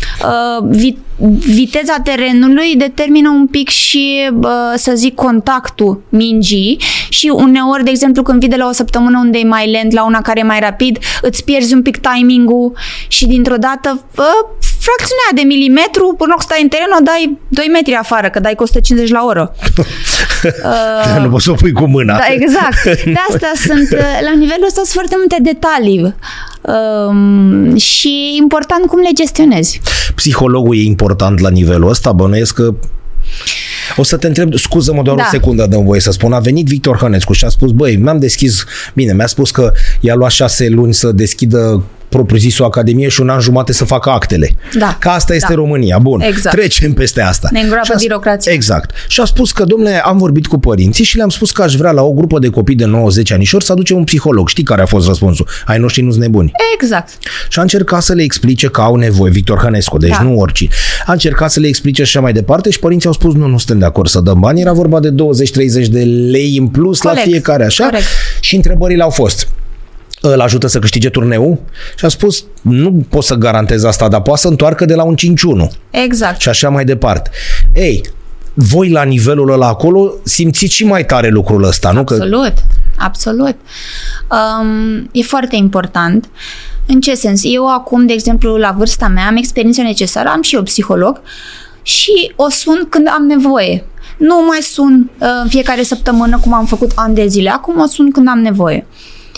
Viteza terenului determină un pic și, să zic, contactul mingii și uneori, de exemplu, când vii de la o săptămână unde e mai lent la una care e mai rapid, îți pierzi un pic timing-ul și dintr-o dată fracțiunea de milimetru, până să stai în teren, o dai 2 metri afară, că dai cu 150 la oră. Nu poți să o pui cu mâna. Da, exact. De asta sunt, la nivelul ăsta sunt foarte multe detalii și e important cum le gestionezi. Psihologul e important la nivelul ăsta, bănuiesc că... O să te întreb, scuză-mă doar o secundă, dă-mi voie să spun. A venit Victor Hănescu și a spus, băi, mi-a spus că i-a luat 6 luni să deschidă propriu-zis o academie și 1 an jumate să facă actele. Da. Că asta este România. Bun, exact. Trecem peste asta. Ne îngroapă birocrația. Exact. Și a spus că, domnule, am vorbit cu părinții și le-am spus că aș vrea la o grupă de copii de 9-10 anișori să aducem un psiholog. Știi care a fost răspunsul? Ai noștri nu-s nebuni. Exact. Și a încercat să le explice că au nevoie. Victor Hănescu, deci nu oricine. A încercat să le explice și așa mai departe și părinții au spus nu suntem de acord să dăm bani. Era vorba de 20-30 de lei în plus la fiecare, așa. Corect. Și întrebările au fost: îl ajută să câștige turneul? Și a spus, nu pot să garantez asta, dar poate să întoarcă de la un 5-1. Exact. Și așa mai departe. Ei, voi la nivelul ăla acolo simțiți și mai tare lucrul ăsta, nu? Absolut, absolut. E foarte important. În ce sens? Eu acum, de exemplu, la vârsta mea, am experiența necesară, am și eu psiholog și o sun când am nevoie. Nu mai sun în fiecare săptămână cum am făcut ani de zile. Acum o sun când am nevoie.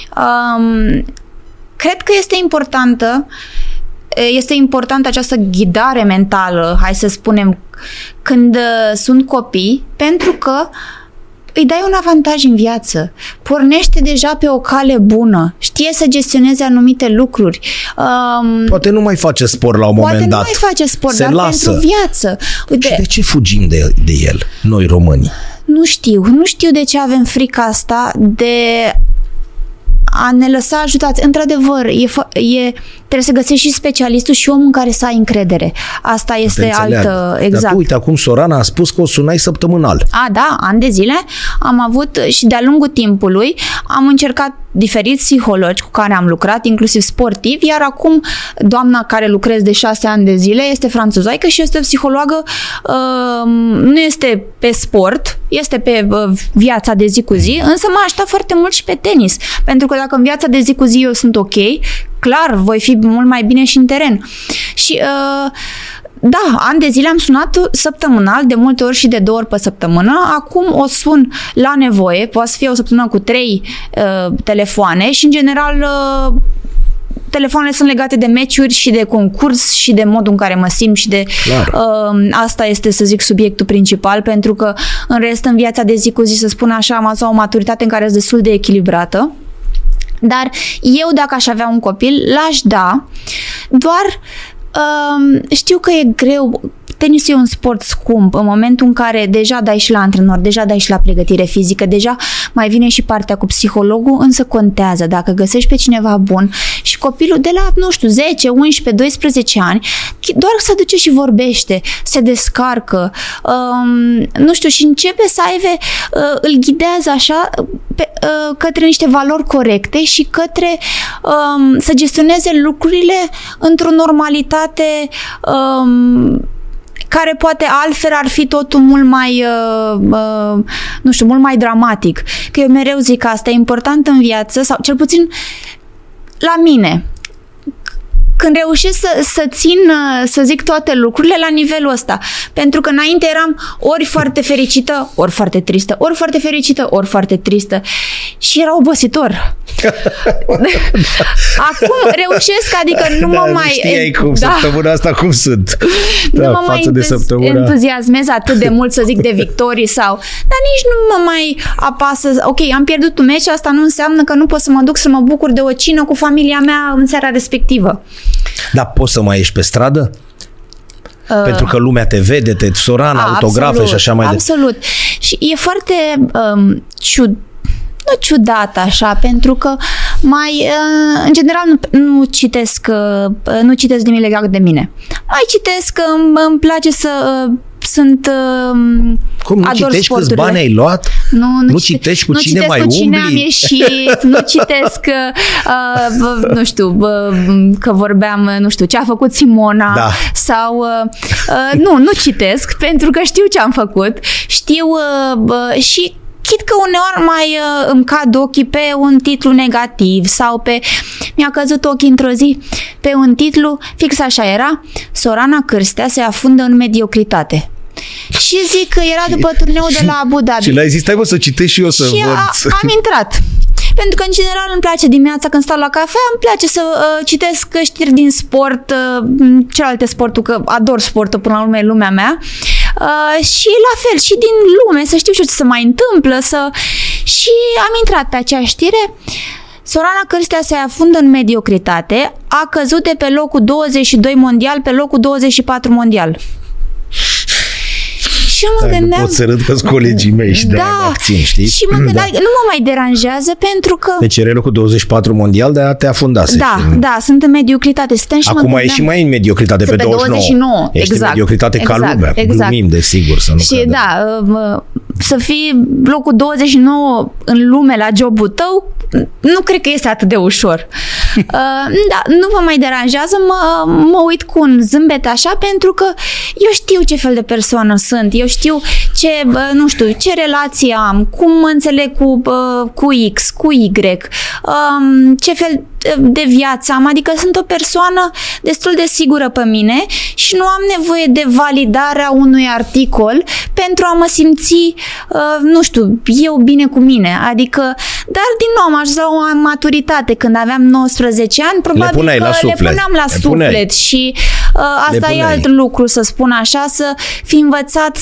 Cred că este importantă această ghidare mentală, hai să spunem, când sunt copii, pentru că îi dai un avantaj în viață. Pornește deja pe o cale bună. Știe să gestioneze anumite lucruri. Poate nu mai face sport la un moment dat. Poate nu mai face sport, dar lasă. pentru viață. Uite, și de ce fugim de el, noi românii? Nu știu de ce avem frica asta de a ne lăsa ajutați. Într-adevăr, trebuie să găsești și specialistul și omul în care să ai încredere. Asta este altă... Exact. Dar tu, uite, acum Sorana a spus că o sunai săptămânal. Da, ani de zile am avut și de-a lungul timpului am încercat diferiți psihologi cu care am lucrat, inclusiv sportivi, iar acum doamna care lucrez de 6 ani de zile este franțuzaică și este o psihologă, nu este pe sport, este pe viața de zi cu zi, însă m-a ajutat foarte mult și pe tenis, pentru că dacă în viața de zi cu zi eu sunt ok, clar, voi fi mult mai bine și în teren. Și da, ani de zile am sunat săptămânal, de multe ori și de 2 ori pe săptămână. Acum o sun la nevoie, poate să fie o săptămână cu 3 telefoane și în general telefoanele sunt legate de meciuri și de concurs și de modul în care mă simt și de asta este, să zic, subiectul principal, pentru că în rest, în viața de zi cu zi, să spun așa, am o maturitate în care sunt destul de echilibrată. Dar eu, dacă aș avea un copil, l-aș da, doar știu că e greu. Tenisul e un sport scump în momentul în care deja dai și la antrenor, deja dai și la pregătire fizică, deja mai vine și partea cu psihologul, însă contează dacă găsești pe cineva bun și copilul de la, 10, 11, 12 ani, doar se duce și vorbește, se descarcă, și începe să aibă, îl ghidează așa către niște valori corecte și către să gestioneze lucrurile într-o normalitate care poate altfel ar fi totul mult mai, mult mai dramatic. Că eu mereu zic că asta e important în viață, sau cel puțin la mine. Când reușesc să țin, să zic toate lucrurile la nivelul ăsta. Pentru că înainte eram ori foarte fericită, ori foarte tristă, ori foarte fericită, ori foarte tristă. Și era obositor. Acum reușesc, adică nu mă mai... Știai cum, săptămâna asta cum sunt. Nu mă mai entuziasmez atât de mult să zic de victorii sau... Dar nici nu mă mai apasă... Ok, am pierdut un meci, asta nu înseamnă că nu pot să mă duc să mă bucur de o cină cu familia mea în seara respectivă. Dar poți să mai ieși pe stradă? Pentru că lumea te vede, Sorana, autografe și așa mai departe. Absolut. Și e foarte ciudat așa, pentru că în general nu citesc nimic legat de mine. Mai citesc că îmi place să sunt cum, nu citești câți bani ai luat? Nu citești cu cine mai umbli? Nu citesc cu cine am ieșit, nu citesc că vorbeam, ce a făcut Simona, da. Sau nu citesc, pentru că știu ce am făcut, știu și chit că uneori mai îmi cad ochii pe un titlu negativ sau mi-a căzut ochii într-o zi pe un titlu, fix așa era, Sorana Cârstea se afundă în mediocritate. Și zic că era după turneul de la Abu Dhabi. Și l-ai zis, stai mă să citești și eu să văd. Și am intrat. Pentru că, în general, îmi place dimineața când stau la cafea, îmi place să citesc știri din sport, celelalte sporturi, că ador sportul, până la urmă e lumea mea. Și la fel, și din lume, să știu ce se mai întâmplă. Și am intrat pe acea știre. Sorana Cârstea se afundă în mediocritate, a căzut de pe locul 22 mondial pe locul 24 mondial. Și mă gândeam... Pot să râd că-s colegii mei și de acțiuni, știi? Și mă gândeam, nu mă mai deranjează pentru că... Deci era locul 24 mondial, de-aia te afundase. Da, sunt în mediocritate. Acum e și mai în mediocritate pe 29. Ești în mediocritate ca lumea. Glumim, desigur, să nu și credem. Să fii locul 29 în lume la jobul tău, nu cred că este atât de ușor. Nu mă mai deranjează, mă uit cu un zâmbet așa, pentru că eu știu ce fel de persoană sunt, eu știu ce relație am, cum mă înțeleg cu X, cu Y, ce fel de viața mea, adică sunt o persoană destul de sigură pe mine și nu am nevoie de validarea unui articol pentru a mă simți, nu știu, eu bine cu mine. Adică, dar din nou am ajuns la o maturitate când aveam 19 ani, probabil le puneam la suflet și asta e alt lucru, să spun așa, să fi învățat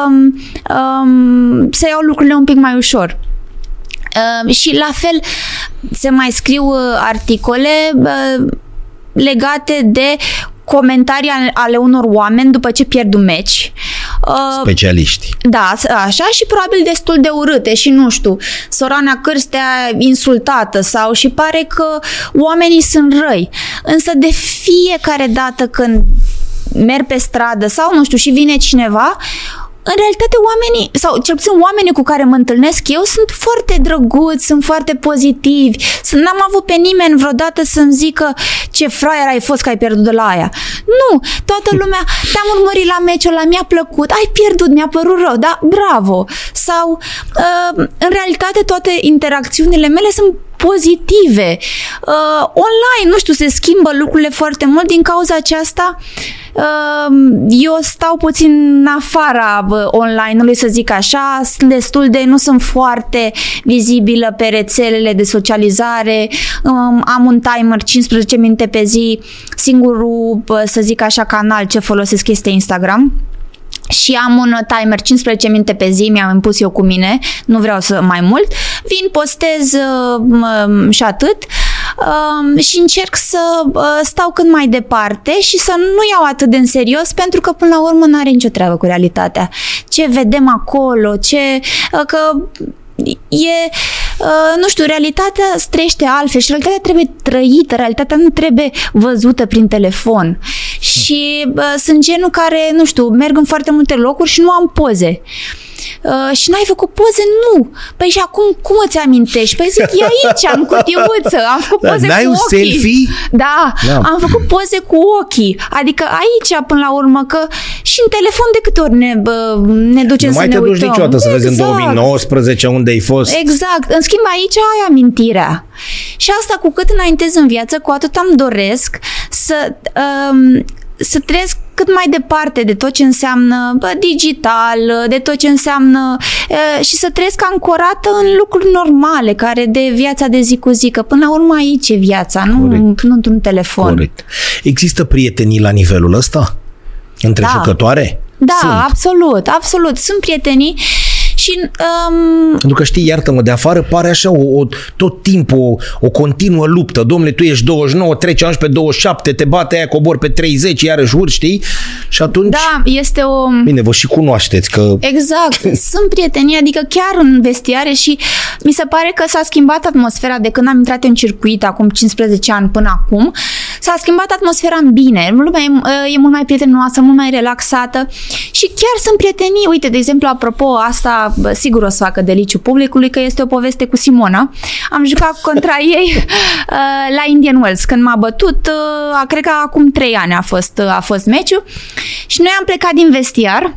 să iau lucrurile un pic mai ușor. Și la fel se mai scriu articole legate de comentarii ale unor oameni după ce pierd un meci. Specialiști. Da, așa, și probabil destul de urâte și nu știu, Sorana Cârstea insultată sau și pare că oamenii sunt răi. Însă de fiecare dată când merg pe stradă sau nu știu și vine cineva, în realitate oamenii, sau cel puțin oamenii cu care mă întâlnesc eu, sunt foarte drăguți, sunt foarte pozitivi. N-am avut pe nimeni vreodată să-mi zică ce fraier ai fost că ai pierdut de la aia. Nu, toată lumea, te-am urmărit la meciul ăla, mi-a plăcut, ai pierdut, mi-a părut rău, da, bravo. Sau, în realitate, toate interacțiunile mele sunt pozitive. Online, nu știu, se schimbă lucrurile foarte mult. Din cauza aceasta eu stau puțin în afara online-ului, să zic așa, sunt destul de, nu sunt foarte vizibilă pe rețelele de socializare, am un timer 15 minute pe zi, singurul, să zic așa, canal ce folosesc este Instagram. Și am un timer 15 minute pe zi, mi-am impus eu cu mine, nu vreau să mai mult, vin, postez și atât. Și încerc să stau cât mai departe și să nu iau atât de în serios, pentru că până la urmă n-are nicio treabă cu realitatea. Ce vedem acolo, că nu știu, realitatea trăiește altfel și realitatea trebuie trăită, realitatea nu trebuie văzută prin telefon. Și sunt genul care, nu știu, merg în foarte multe locuri și nu am poze. Și n-ai făcut poze? Nu. Păi și acum cum îți amintești? Păi zic, e aici, în cutiuță, am făcut poze cu ochii. Un selfie? Da, am făcut poze cu ochii. Adică aici, până la urmă, că și în telefon de câte ori ne ducem să ne uităm. Nu mai te duci niciodată să vezi în 2019 unde ai fost. Exact. În schimb, aici ai amintirea. Și asta, cu cât înaintez în viață, cu atât îmi doresc să trăiesc cât mai departe de tot ce înseamnă digital, de tot ce înseamnă și să trăiesc ancorată în lucruri normale, care de viața de zi cu zi, că până la urmă aici e viața, nu într-un telefon. Corect. Există prietenii la nivelul ăsta? Între jucătoare? Da, sunt. Absolut. Sunt prietenii. Și, pentru că știi, iartă-mă, de afară pare așa tot timpul o continuă luptă. Dom'le, tu ești 29, treci pe 27, te bate aia, cobor pe 30, iarăși urci, știi? Și atunci... Da, este o... Bine, vă și cunoașteți că... Exact, sunt prietenii, adică chiar în vestiare și mi se pare că s-a schimbat atmosfera de când am intrat în circuit acum 15 ani până acum. S-a schimbat atmosfera în bine, lumea e mult mai prietenoasă, mult mai relaxată și chiar sunt prietenii. Uite, de exemplu, apropo, asta sigur o să facă deliciu publicului, că este o poveste cu Simona. Am jucat contra ei la Indian Wells, când m-a bătut, cred că acum 3 ani a fost meciul și noi am plecat din vestiar.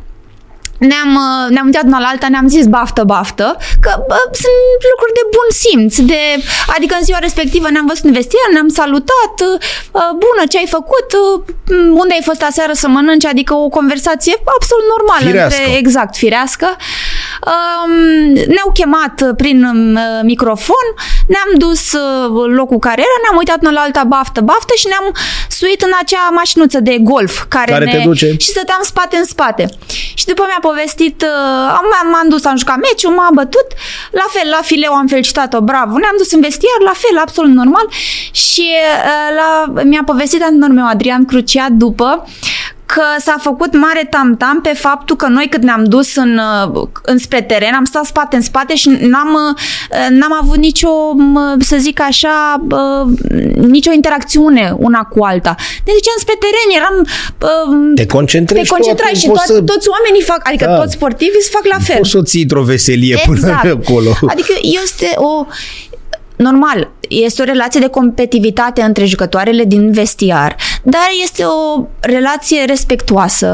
Ne-am uitat una la alta, ne-am zis baftă, că sunt lucruri de bun simț, adică în ziua respectivă ne-am văzut în vestiar, ne-am salutat, bună, ce ai făcut, unde ai fost aseară să mănânci, adică o conversație absolut normală. Firească. Firească. Ne-au chemat prin microfon, ne-am dus locul care era, ne-am uitat una la alta baftă și ne-am suit în acea mașinuță de golf care te duce. Și stăteam spate în spate. Și după mi-a povestit, m-am dus, am jucat meciul, m-a bătut, la fel, la fileu am felicitat-o, bravo, ne-am dus în vestiar, la fel, absolut normal și mi-a povestit antrenorul meu, Adrian Cruciat, după, că s-a făcut mare tam-tam pe faptul că noi, când ne-am dus înspre teren, am stat spate în spate și n-am avut nicio, să zic așa, nicio interacțiune una cu alta. Ne duceam spre teren, te concentrai și toți oamenii fac, adică toți sportivii se fac la fel. Poți să ții într-o veselie până acolo. Adică este normal, este o relație de competitivitate între jucătoarele din vestiar, dar este o relație respectuoasă.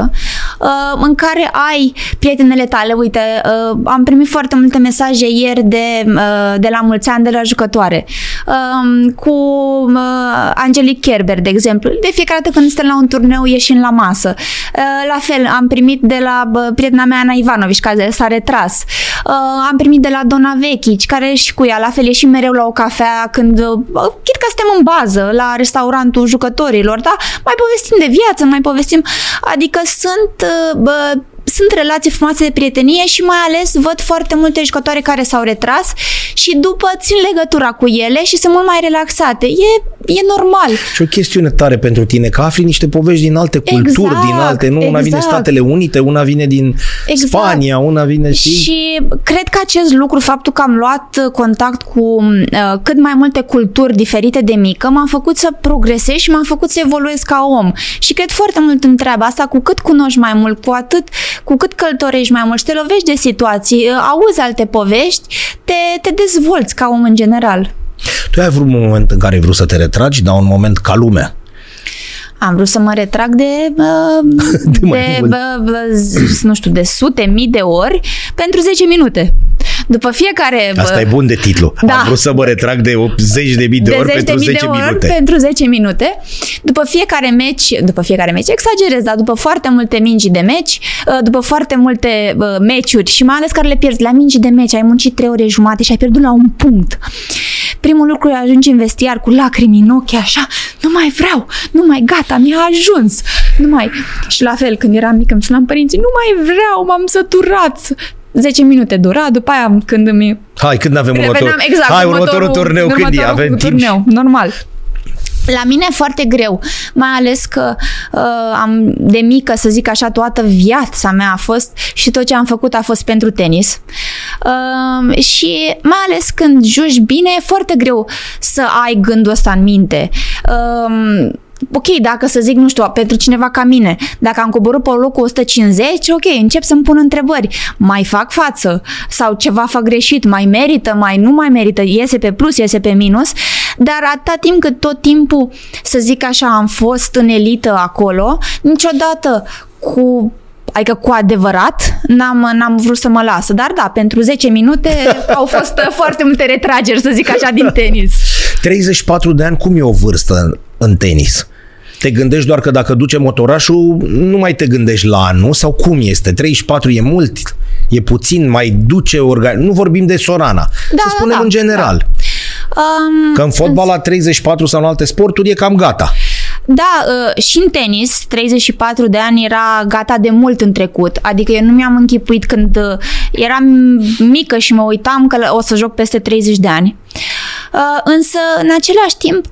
în care ai prietenele tale. Uite, am primit foarte multe mesaje ieri de la mulți ani de la jucătoare. Cu Angelique Kerber, de exemplu. De fiecare dată când suntem la un turneu ieșim la masă. La fel, am primit de la prietena mea Ana Ivanovici, care s-a retras. Am primit de la Dona Vechici, care și cu ea, la fel, ieșim mereu la o cafea când, chiar că suntem în bază, la restaurantul jucătorilor, da? Mai povestim de viață, mai povestim, adică sunt relații frumoase de prietenie și mai ales văd foarte multe jucătoare care s-au retras și după țin legătura cu ele și sunt mult mai relaxate. E normal. Și o chestiune tare pentru tine, că afli niște povești din alte culturi, din alte, nu? Una vine Statele Unite, una vine din Spania, una vine... Și cred că acest lucru, faptul că am luat contact cu cât mai multe culturi diferite de mică, m-a făcut să progresez și m-a făcut să evoluez ca om. Și cred foarte mult în treaba asta, cu cât cunoști mai mult, cu cât călătorești mai mult și te lovești de situații, auzi alte povești, te dezvolți ca om în general. Tu ai vrut un moment în care ai vrut să te retragi, dar un moment ca lumea? Am vrut să mă retrag de sute mii de ori pentru 10 minute. După fiecare... Asta e bun de titlu. Da. Am vrut să mă retrag de 10.000 de ori pentru 10 minute. Pentru 10 minute. După fiecare meci, exagerez, dar după foarte multe mingi de meci, după foarte multe meciuri și mai ales care le pierzi la mingi de meci, ai muncit 3 ore jumate și ai pierdut la un punct. Primul lucru e ajungi în vestiar cu lacrimi în ochi, așa, nu mai vreau, nu mai gata, mi-a ajuns, nu mai... Și la fel, când eram mică, îmi sunam părinții, nu mai vreau, m-am săturat. 10 minute dura, după aia când îmi... Când avem următorul turneu, când avem timp. Normal. La mine e foarte greu, mai ales că am de mică, să zic așa, toată viața mea a fost și tot ce am făcut a fost pentru tenis. Și mai ales când joci bine, e foarte greu să ai gândul ăsta în minte. Ok, dacă să zic, nu știu, pentru cineva ca mine, dacă am coborât pe locul 150, ok, încep să-mi pun întrebări. Mai fac față? Sau ceva fac greșit? Mai merită? Mai nu mai merită? Iese pe plus? Iese pe minus? Dar atâta timp cât tot timpul, să zic așa, am fost în elită acolo, niciodată adică cu adevărat, n-am vrut să mă lasă. Dar da, pentru 10 minute au fost foarte multe retrageri, să zic așa, din tenis. 34 de ani, cum e o vârstă în tenis? Te gândești doar că dacă duce motorașul, nu mai te gândești la anul sau cum este? 34 e mult? E puțin? Mai duce nu vorbim de Sorana. Să spunem în general. Da. Că în fotbal la 34 sau în alte sporturi e cam gata. Da, și în tenis, 34 de ani era gata de mult în trecut. Adică eu nu mi-am închipuit când eram mică și mă uitam că o să joc peste 30 de ani. Însă, în același timp,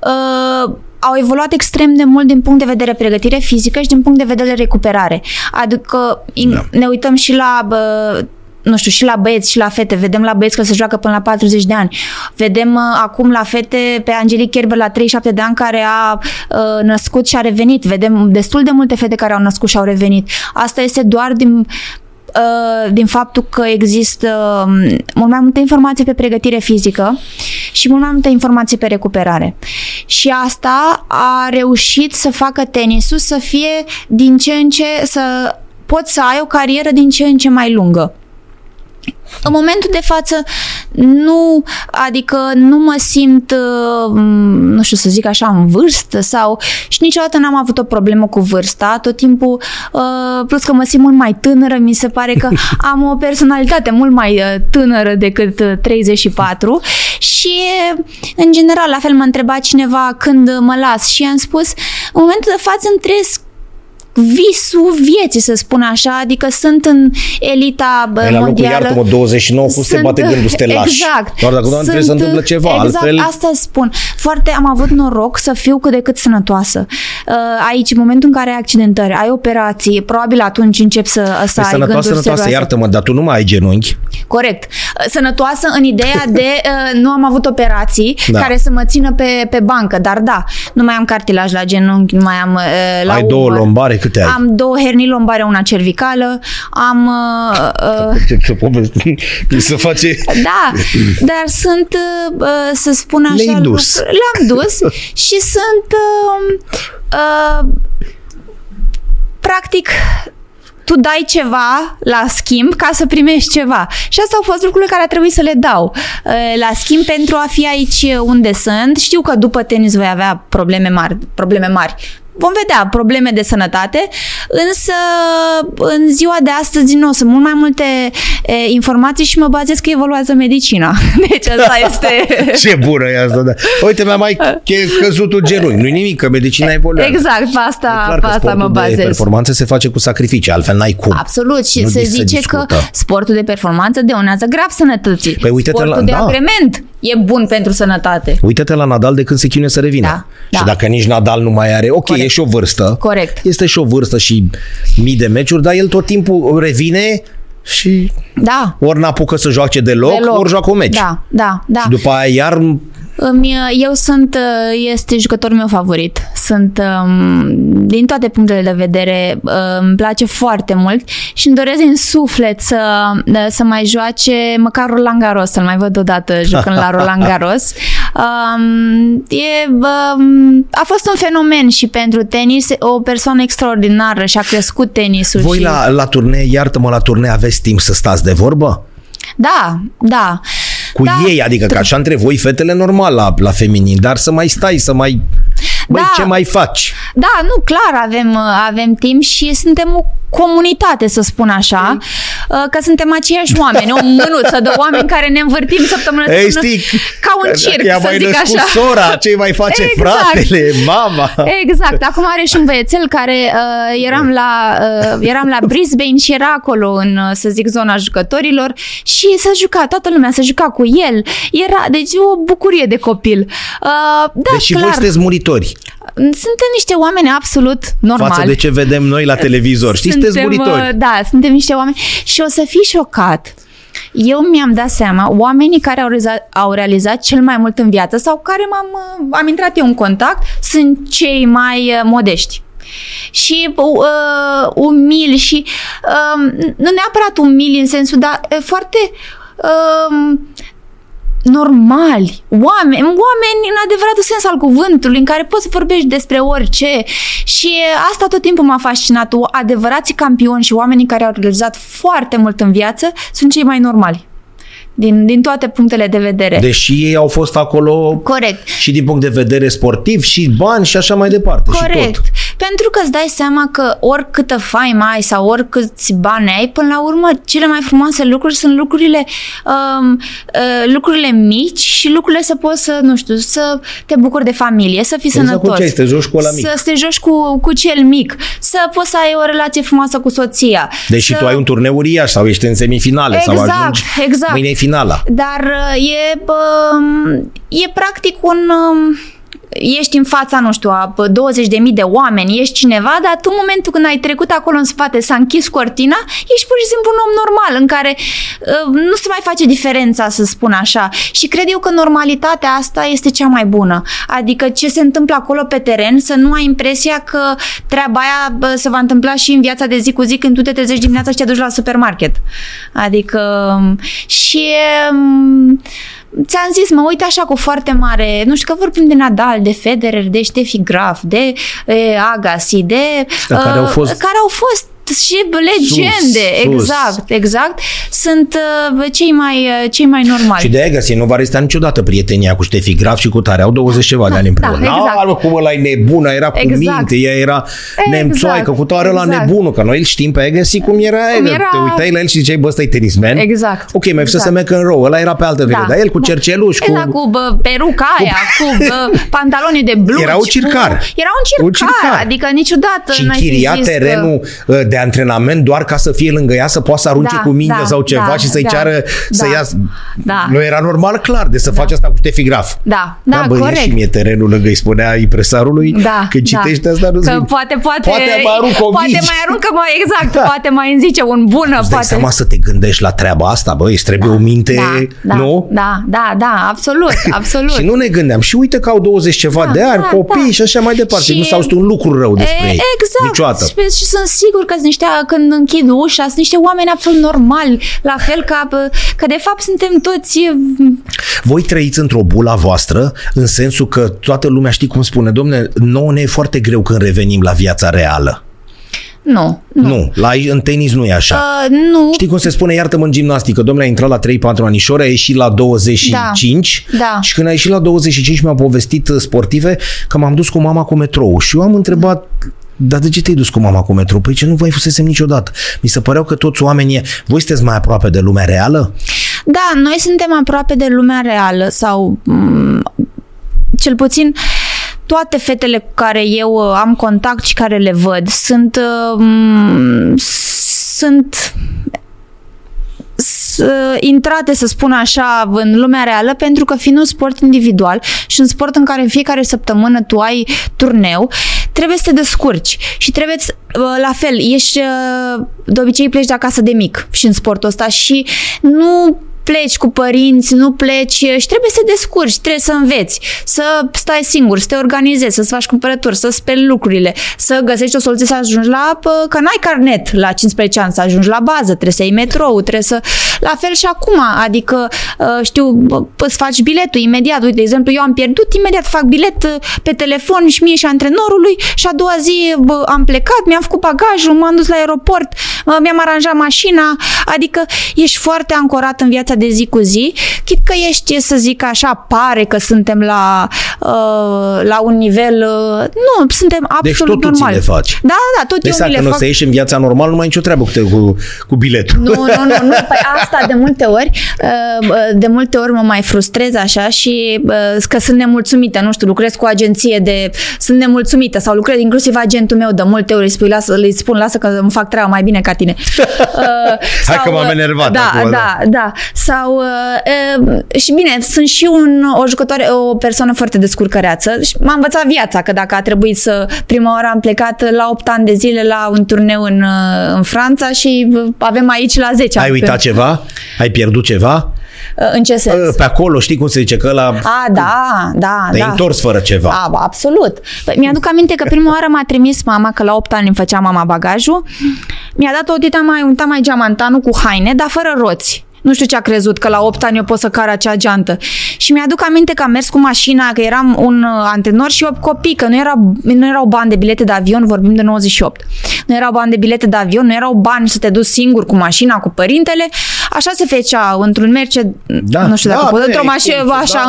au evoluat extrem de mult din punct de vedere pregătire fizică și din punct de vedere recuperare. Adică ne uităm și la... nu știu, și la băieți și la fete. Vedem la băieți că se joacă până la 40 de ani. Vedem acum la fete pe Angelique Kerber la 37 de ani care a născut și a revenit. Vedem destul de multe fete care au născut și au revenit. Asta este doar din faptul că există mult mai multe informații pe pregătire fizică și mult mai multe informații pe recuperare. Și asta a reușit să facă tenisul să fie din ce în ce, să poți să ai o carieră din ce în ce mai lungă. În momentul de față nu mă simt, nu știu să zic așa, în vârstă și niciodată n-am avut o problemă cu vârsta, tot timpul, plus că mă simt mult mai tânără, mi se pare că am o personalitate mult mai tânără decât 34 și în general la fel mă întreba cineva când mă las și am spus, în momentul de față îmi trăiesc visul vieții, să spun așa, adică sunt în elita mondială. Iartă-mă, 29, cum se bate gândul să te lași? Exact. Doar dacă nu trebuie să întâmplă ceva. Exact, altfel... asta spun. Am avut noroc să fiu cât de cât sănătoasă. Aici, în momentul în care ai accidentări, ai operații, probabil atunci încep să ai gânduri serioase. Iartă-mă, dar tu nu mai ai genunchi. Corect. Sănătoasă în ideea de nu am avut operații care să mă țină pe bancă, dar da, nu mai am cartilaj la genunchi, nu mai am la ai două lombare, câte ai? Am 2 hernii lombare, una cervicală, am... să face... Da, dar sunt, să spun așa... Le-ai dus. Le-am dus și sunt... practic, tu dai ceva la schimb ca să primești ceva. Și asta au fost lucrurile care a trebuit să le dau la schimb pentru a fi aici unde sunt. Știu că după tenis voi avea probleme mari. Vom vedea probleme de sănătate, însă în ziua de astăzi, din nou, sunt mult mai multe informații și mă bazez că evoluează medicina. Deci asta este... Ce bună e asta, da. Uite, mi-a mai căzut un genunchi. Nu-i nimic, că medicina evoluează. Exact, pe asta mă bazez. De performanță se face cu sacrificii, altfel n-ai cum. Absolut, și se zice că sportul de performanță dăunează grav sănătății. Păi uite-te sportul de agrement e bun pentru sănătate. Uite-te la Nadal de când se chinuie să revină. Și dacă nici Nadal nu mai are, e și o vârstă. Corect. Este și o vârstă și mii de meciuri, dar el tot timpul revine și ori n-apucă să joace deloc, ori joacă un meci. Da. Și după aia iar... Eu este jucătorul meu favorit. Din toate punctele de vedere, îmi place foarte mult și îmi doresc din suflet să mai joace măcar Roland Garros, să-l mai văd odată jucând la Roland Garros. A fost un fenomen și pentru tenis, o persoană extraordinară și a crescut tenisul. Voi la turnee, iartă-mă, la turnee aveți timp să stați de vorbă? Da. Cu ei, adică că așa între voi fetele normal la feminin, dar să mai stai, ce mai faci? Da, nu, clar avem timp și suntem o comunitate, să spun așa, că suntem aceiași oameni, o mânuță de oameni care ne învârtim săptămână ca un circ, să zic așa. Sora, ce mai face fratele, mama. Exact, acum are și un băiețel care eram la Brisbane și era acolo în, să zic, zona jucătorilor și toată lumea se juca cu el. Deci o bucurie de copil. Deci clar, voi sunteți muritori. Suntem niște oameni absolut normali. Față de ce vedem noi la televizor. Știți, sunteți muritori. Da, suntem niște oameni și o să fii șocat. Eu mi-am dat seama, oamenii care au realizat cel mai mult în viață sau care am intrat eu în contact, sunt cei mai modești. Și umili și nu neapărat umili în sensul, dar foarte... normali, oameni în adevăratul sens al cuvântului, în care poți să vorbești despre orice și asta tot timpul m-a fascinat. Adevărații campioni și oamenii care au realizat foarte mult în viață sunt cei mai normali. Din toate punctele de vedere. Deși ei au fost acolo. Corect. Și din punct de vedere sportiv și bani și așa mai departe. Corect. Și tot. Pentru că îți dai seama că oricâtă faimă ai sau oricâți bani ai, până la urmă cele mai frumoase lucruri sunt lucrurile mici și lucrurile să poți să te bucuri de familie, să fii sănătos. Să te joci cu ăla mic. Să te joci cu cel mic, să poți să ai o relație frumoasă cu soția. Deși tu ai un turneu uriaș sau ești în semifinale sau ajungi mâine finala. Dar e practic ești în fața, nu știu, a 20.000 de oameni, ești cineva, dar tu în momentul când ai trecut acolo în spate, s-a închis cortina, ești pur și simplu un om normal, în care nu se mai face diferența, să spun așa. Și cred eu că normalitatea asta este cea mai bună. Adică ce se întâmplă acolo pe teren, să nu ai impresia că treaba aia se va întâmpla și în viața de zi cu zi când tu te trezești dimineața și te duci la supermarket. Adică și... ți-am zis, mă uit așa cu foarte mare, nu știu, că vorbim de Nadal, de Federer, de Steffi Graf, de Agassi, care au fost și legende, exact, sunt cei mai normali. Și de Agassi nu va resta niciodată prietenia cu Steffi Graf și cu tare, au 20 ceva de ani împreună. Exact. Cum ăla e nebună, era cu minte, ea era nemțoaică, cu tare la nebunul, că noi îl știm pe Agassi cum era. Te uitai la el și ziceai, bă, ăsta e tenisman. Exact. Ok, mai să McEnroe, ăla era pe altă vreme, dar el cu cerceluș, cu peruca aia, cu pantaloni de blugi. Era un circar. Era un circar, adică niciodată și închiria terenul de antrenament doar ca să fie lângă ea, să poată să arunce cu mingea sau ceva și să-i ceară să ia. Nu era normal, clar, de să faci asta cu Steffi Graf. Corect. Și mie terenul lângă, îi spunea impresarului, când citești asta, nu zic. Poate mai aruncă o mingi. Poate mai îmi zice un bună. Îți dai seama să te gândești la treaba asta, băi, îți trebuie o minte, nu? Da, absolut. Și nu ne gândeam. Și uite că au 20 ceva de ani, copii și așa mai departe. Și nu s-au un lucru rău despre ei. Exact. Niciodată. Și sunt sigur că când închid ușa, sunt niște oameni absolut normali, la fel că de fapt suntem toți... Voi trăiți într-o bulă voastră, în sensul că toată lumea știe cum spune, domne, nouă ne e foarte greu când revenim la viața reală. Nu. În tenis nu e așa. Nu. Știi cum se spune, iartă-mă, în gimnastică, domnule, a intrat la 3-4 anișori, a ieșit la 25 și când a ieșit la 25 mi-au povestit sportive că m-am dus cu mama cu metrou și eu am întrebat, dar de ce te-ai dus cu mama cu metrou? Păi ce nu voi fusesem niciodată. Mi se păreau că toți oamenii, voi sunteți mai aproape de lumea reală? Da, noi suntem aproape de lumea reală sau cel puțin toate fetele cu care eu am contact și care le văd sunt intrate, să spun așa, în lumea reală, pentru că fiind un sport individual și un sport în care în fiecare săptămână tu ai turneu, trebuie să te descurci și trebuie la fel, de obicei pleci de acasă de mic și în sportul ăsta și nu pleci cu părinți, nu pleci și trebuie să te descurci, trebuie să înveți, să stai singur, să te organizezi, să-ți faci cumpărături, să speli lucrurile, să găsești o soluție să ajungi că n-ai carnet la 15 ani, să ajungi la bază, trebuie să iei metrou, trebuie să... La fel și acum, adică, îți faci biletul imediat. Uite, de exemplu, eu am pierdut, imediat fac bilet pe telefon și mie și antrenorului și a doua zi am plecat, mi-am făcut bagajul, m-am dus la aeroport, mi-am aranjat mașina, adică ești foarte ancorat în viața de zi cu zi, chit că ești, să zic așa, pare că suntem la un nivel, nu, suntem absolut normal. Deci tot tu ți le faci. Da, tot eu mi le fac. Deci dacă nu să ieși în viața normală, nu mai ai nicio treabă cu biletul. Nu, păi asta de multe ori mă mai frustrez așa și că sunt nemulțumită, nu știu, lucrez cu o agenție sunt nemulțumită sau lucrez, inclusiv agentul meu de multe ori îi spun, lasă că îmi fac treaba mai bine ca tine. Hai că m-am enervat. Da. Sau și bine, sunt și o jucătoare, o persoană foarte descurcăreață și m-a învățat viața, că dacă a trebuit prima oară am plecat la 8 ani de zile la un turneu în Franța și avem aici la 10 ani. Ai uitat ceva? Ai pierdut ceva? În ce sens? Pe acolo, știi cum se zice? Că Da. Te-ai întors fără ceva. Absolut. Păi, mi-aduc aminte că prima oară m-a trimis mama, că la 8 ani îmi făcea mama bagajul, mi-a dat o dita mai geamantanul cu haine, dar fără roți. Nu știu ce a crezut, că la 8 ani eu pot să car acea geantă. Și mi-aduc aminte că am mers cu mașina, că eram un antrenor și 8 copii, că nu erau bani de bilete de avion, vorbim de 98. Nu erau bani de bilete de avion, nu erau bani să te duci singur cu mașina, cu părintele. Așa se făcea într-un Mercedes, nu știu dacă pot, într-o mașină, așa,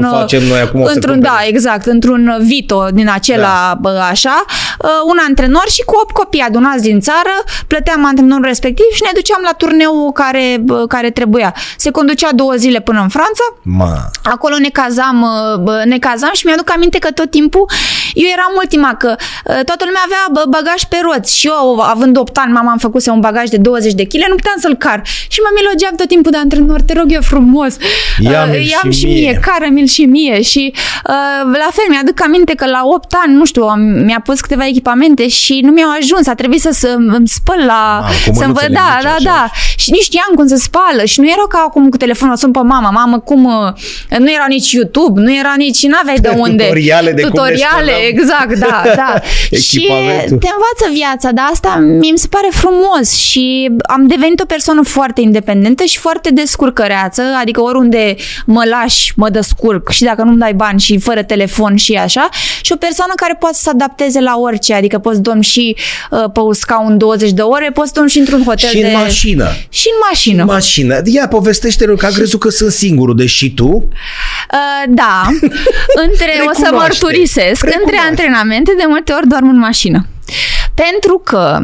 într-un Vito din acela, așa, un antrenor și cu 8 copii adunați din țară, plăteam antrenorul respectiv și ne duceam la turneul care trebuia. Se conducea 2 zile până în Franța. Acolo ne cazam și mi-aduc aminte că tot timpul eu eram ultima, că toată lumea avea bagaj pe roți și eu, având 8 ani, mama am făcuse un bagaj de 20 de kg, nu puteam să-l car. Și mă milogeam tot timpul de antrenor, te rog eu frumos, ia-mi și mie, cară-mi-l și mie. Și la fel, mi-aduc aminte că la 8 ani, nu știu, mi-a pus câteva echipamente și nu mi-au ajuns, a trebuit să-mi spăl să-mi văd, da. Și nici știam cum se spală și nu erau ca acum cu telefonul, sun pe mamă, cum, nu era nici YouTube, nu era nici, n-aveai de unde. Tutoriale, exact, da. Și te învață viața, dar asta mi se pare frumos și am devenit o persoană foarte independentă și foarte descurcăreață, adică oriunde mă lași, mă descurc și dacă nu-mi dai bani și fără telefon și așa, și o persoană care poate să se adapteze la orice, adică poți dormi și pe un scaun 20 de ore, poți dormi și într-un hotel și în mașină. Și în mașină. Ia, povestește-ne că a crezut că sunt singurul, deși tu... Da. O să mărturisesc. Între antrenamente, de multe ori dorm în mașină. Pentru că...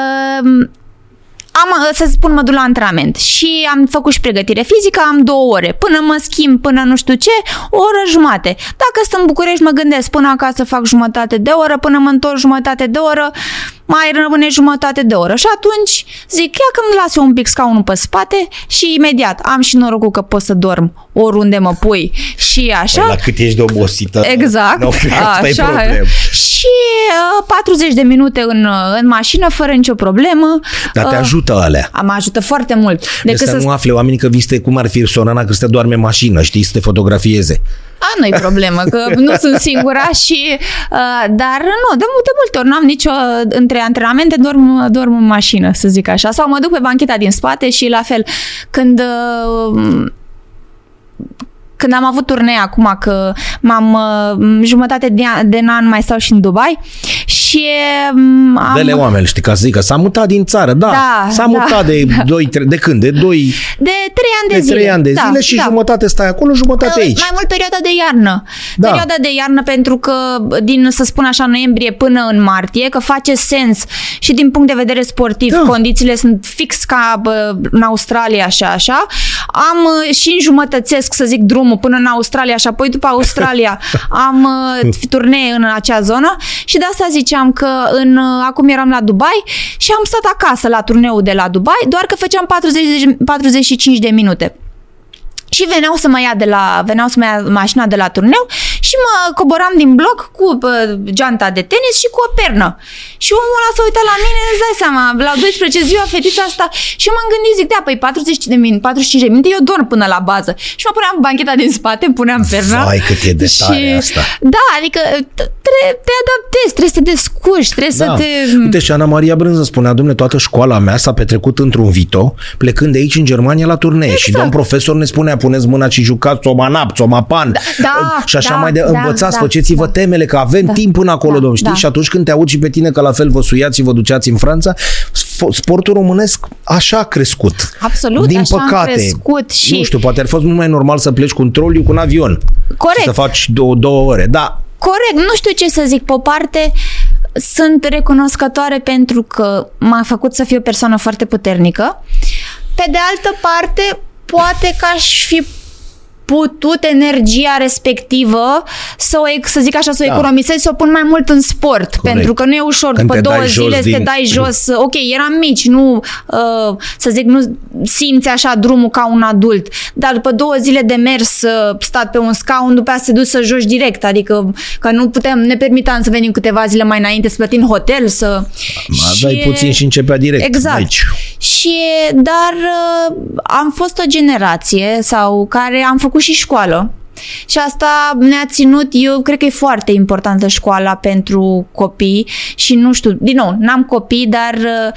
să spun, mă duc la antrenament și am făcut și pregătire fizică, am 2 ore. Până mă schimb, până nu știu ce, o oră jumate. Dacă sunt în București, mă gândesc până acasă fac jumătate de oră, până mă întorc jumătate de oră, mai rămâne jumătate de oră. Și atunci zic, ia că îmi las eu un pic scaunul pe spate și imediat am și norocul că pot să dorm oriunde mă pui și așa. Păi, la cât ești de obosită. Exact. Așa. Și 40 de minute în mașină fără nicio problemă. Dar te ajută alea. Mă ajută foarte mult. Decât să nu afle oamenii că viste cum ar fi Sorana că stă doarme în mașină, știi, să te fotografieze. Nu-i problemă, că nu sunt singura și... dar nu, de multe ori nu am nicio... Între antrenamente dorm în mașină, să zic așa. Sau mă duc pe bancheta din spate și la fel, când am avut turnee acum, că jumătate de an mai stau și în Dubai și Și Dele oameni, știi, ca să zic că s-a mutat din țară, s-a mutat de 2-3, de când? De 3 ani de zile. 3 ani de zile și jumătate stai acolo, jumătate aici. Mai mult perioada de iarnă. Perioada de iarnă pentru că din, să spun așa, noiembrie până în martie, că face sens și din punct de vedere sportiv, condițiile sunt fix ca în Australia și așa. Am și înjumătățesc, să zic, drumul până în Australia și apoi după Australia am turnee în acea zonă și de asta ziceam că acum eram la Dubai și am stat acasă la turneul de la Dubai, doar că făceam 45 de minute. Și veneau să mă ia mașina de la turneu și mă coboram din bloc cu geanta de tenis și cu o pernă. Și omul ăla s-a uitat la mine, îți dai seama, la 12 ziua fetița asta și m-am gândit, zic, 45 de minute, eu dorm până la bază. Și mă puneam bancheta din spate, îmi puneam perna. Vai, cât e de tare asta. Da, adică te adaptezi, trebuie să te descurci, trebuie să te... Uite, și Ana Maria Brânză spunea, dom'le, toată școala mea s-a petrecut într-un Vito, plecând de aici în Germania la turnee. Și domn profesor ne spunea, puneți mâna și jucați țomanap, țomapan și așa mai de învățați, faceți-vă temele că avem timp până acolo, domn, știi? Și atunci când te aud și pe tine că la fel vă suiați și vă duceați în Franța, sportul românesc așa a crescut. Absolut, din așa păcate, a crescut și... Nu știu, poate ar fi fost mult mai normal să pleci cu un troliu, cu un avion. Corect. Și să faci 2 ore, da. Corect, nu știu ce să zic, pe o parte sunt recunoscătoare pentru că m-a făcut să fiu o persoană foarte puternică. Pe de altă parte, poate că aș fi putut energia respectivă să zic așa, să o economisez, să o pun mai mult în sport. Corect. Pentru că nu e ușor după 2 zile să te dai jos. Ok, eram mici, nu să zic, nu simți așa drumul ca un adult, dar după 2 zile de mers stat pe un scaun, după aceea se duci să joci direct, adică că nu puteam, ne permiteam să venim câteva zile mai înainte, să plătim hotel, să... Dai puțin și începea direct. Exact. Aici. Dar am fost o generație care am făcut și școală. Și asta ne-a ținut, eu cred că e foarte importantă școala pentru copii și nu știu, din nou, n-am copii, dar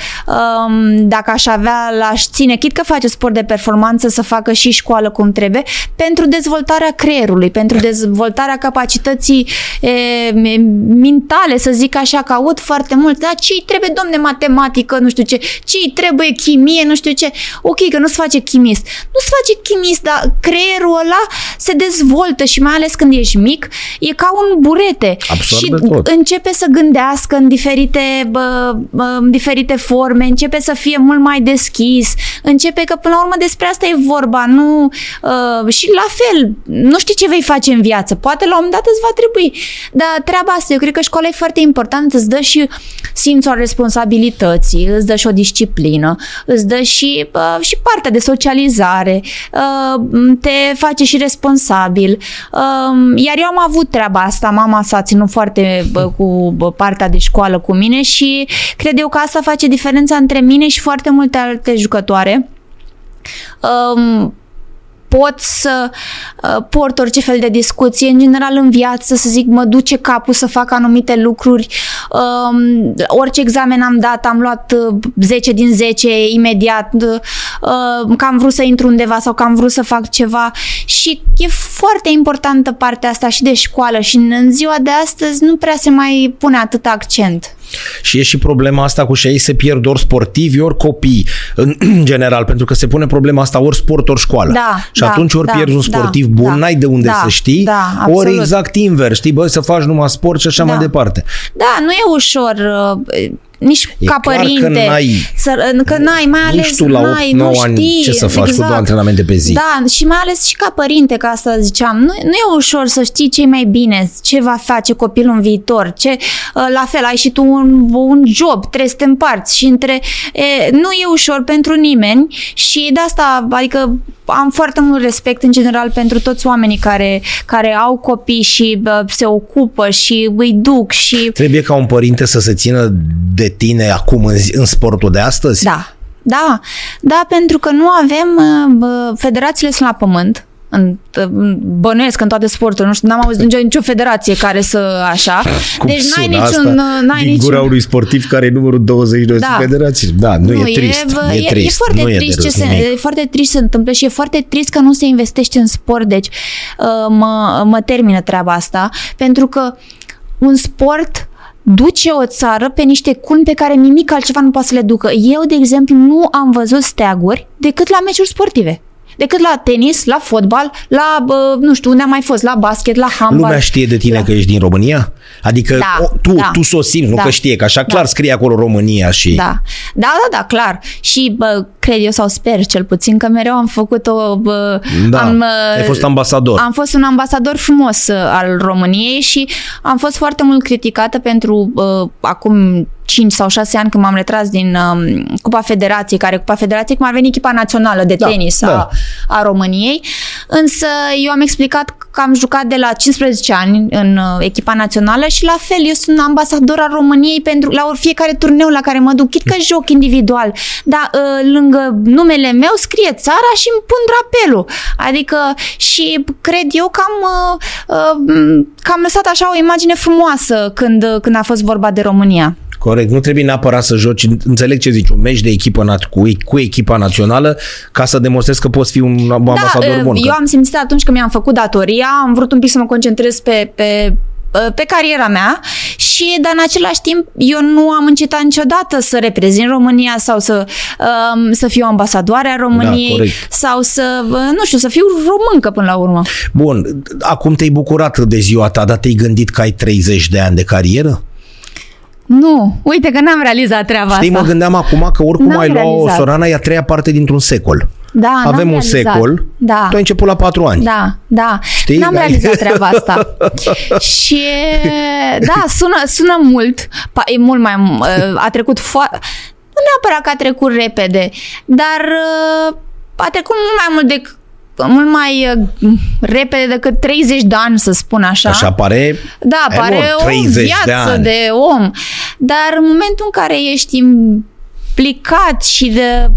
dacă aș avea, l-aș ține, chit că face sport de performanță, să facă și școală cum trebuie, pentru dezvoltarea creierului, pentru dezvoltarea capacității mentale, să zic așa, că aud foarte mult, dar ce-i trebuie, domne, matematică, nu știu ce, ce-i trebuie chimie, nu știu ce, ok, că nu se face chimist. Nu se face chimist, dar creierul ăla se dezvoltă și mai ales când ești mic, e ca un burete. Absorbe și tot. Începe să gândească în diferite forme, începe să fie mult mai deschis, începe că până la urmă despre asta e vorba, nu și la fel, nu știi ce vei face în viață, poate la un moment dat îți va trebui, dar treaba asta, eu cred că școala e foarte importantă, îți dă și simțul responsabilității, îți dă și o disciplină, îți dă și partea de socializare, te face și responsabil. Iar eu am avut treaba asta, mama s-a ținut foarte cu partea de școală cu mine și cred eu că asta face diferența între mine și foarte multe alte jucătoare. Pot să port orice fel de discuție, în general în viață, să zic, mă duce capul să fac anumite lucruri, orice examen am dat, am luat 10 din 10 imediat, că am vrut să intru undeva sau că am vrut să fac ceva și e foarte importantă partea asta și de școală și în ziua de astăzi nu prea se mai pune atât accent. Și e și problema asta cu și aici se pierd ori sportivi, ori copii, în general, pentru că se pune problema asta ori sport, ori școală. Și atunci ori pierzi un sportiv bun, n-ai de unde să știi, ori exact invers, știi, să faci numai sport și așa mai departe. Da, nu e ușor... nici ca părinte, că n-ai, mai ales nici tu la 8-9 ani ce să faci cu 2 antrenamente pe zi. Da, și mai ales și ca părinte, ca asta ziceam, nu e ușor să știi ce e mai bine, ce va face copilul în viitor, la fel, ai și tu un job, trebuie să te împarți și nu e ușor pentru nimeni și de asta, adică am foarte mult respect în general pentru toți oamenii care au copii și se ocupă și îi duc și... Trebuie ca un părinte să se țină de tine acum în sportul de astăzi? Da, pentru că nu avem, federațiile sunt la pământ, bănuiesc în toate sporturile, nu știu, n-am auzit nicio federație care să așa. Deci n-ai niciun... din gura unui sportiv care e numărul 20 de federații. Da, nu e trist. E trist. E foarte trist e foarte trist se întâmplă și e foarte trist că nu se investește în sport. Deci mă termină treaba asta, pentru că un sport duce o țară pe niște culmi pe care nimic altceva nu poate să le ducă. Eu, de exemplu, nu am văzut steaguri decât la meciuri sportive. Decât la tenis, la fotbal, la, nu știu, unde am mai fost, la basket, la handbal. Lumea știe de tine că ești din România? Adică tu s-o simți, nu că știe, că așa clar scrie acolo România și... Da, clar. Și cred eu sau sper cel puțin că mereu am făcut ai fost ambasador. Am fost un ambasador frumos al României și am fost foarte mult criticată pentru acum 5 sau 6 ani când m-am retras din Cupa Federației, cum ar veni echipa națională de tenis a României. Însă eu am explicat că am jucat de la 15 ani în echipa națională și la fel, eu sunt ambasador al României la fiecare turneu la care mă duc, chit că joc individual, dar lângă numele meu scrie țara și îmi pun drapelul. Adică și cred eu că am lăsat așa o imagine frumoasă când a fost vorba de România. Corect, nu trebuie neapărat să joci, înțeleg ce zici, un meci de echipă cu echipa națională ca să demonstrezi că poți fi un ambasador bun. Eu am simțit atunci că mi-am făcut datoria, am vrut un pic să mă concentrez pe cariera mea dar în același timp eu nu am încetat niciodată să reprezint România sau să fiu ambasadoare a României sau să fiu româncă până la urmă. Bun, acum te-ai bucurat de ziua ta, dar te-ai gândit că ai 30 de ani de carieră? Nu, uite că n-am realizat treaba asta. Mă gândeam acum că oricum ai luat-o, Sorana, e a treia parte dintr-un secol. Da, avem un secol, tu ai început la 4 ani. Da. Știi? N-am realizat treaba asta. Și sună mult, e mult mai, a trecut foarte, nu neapărat că a trecut repede, dar a trecut mult mai repede decât 30 de ani, să spun așa. Așa pare? Da, pare o viață de om. Dar în momentul în care ești implicat și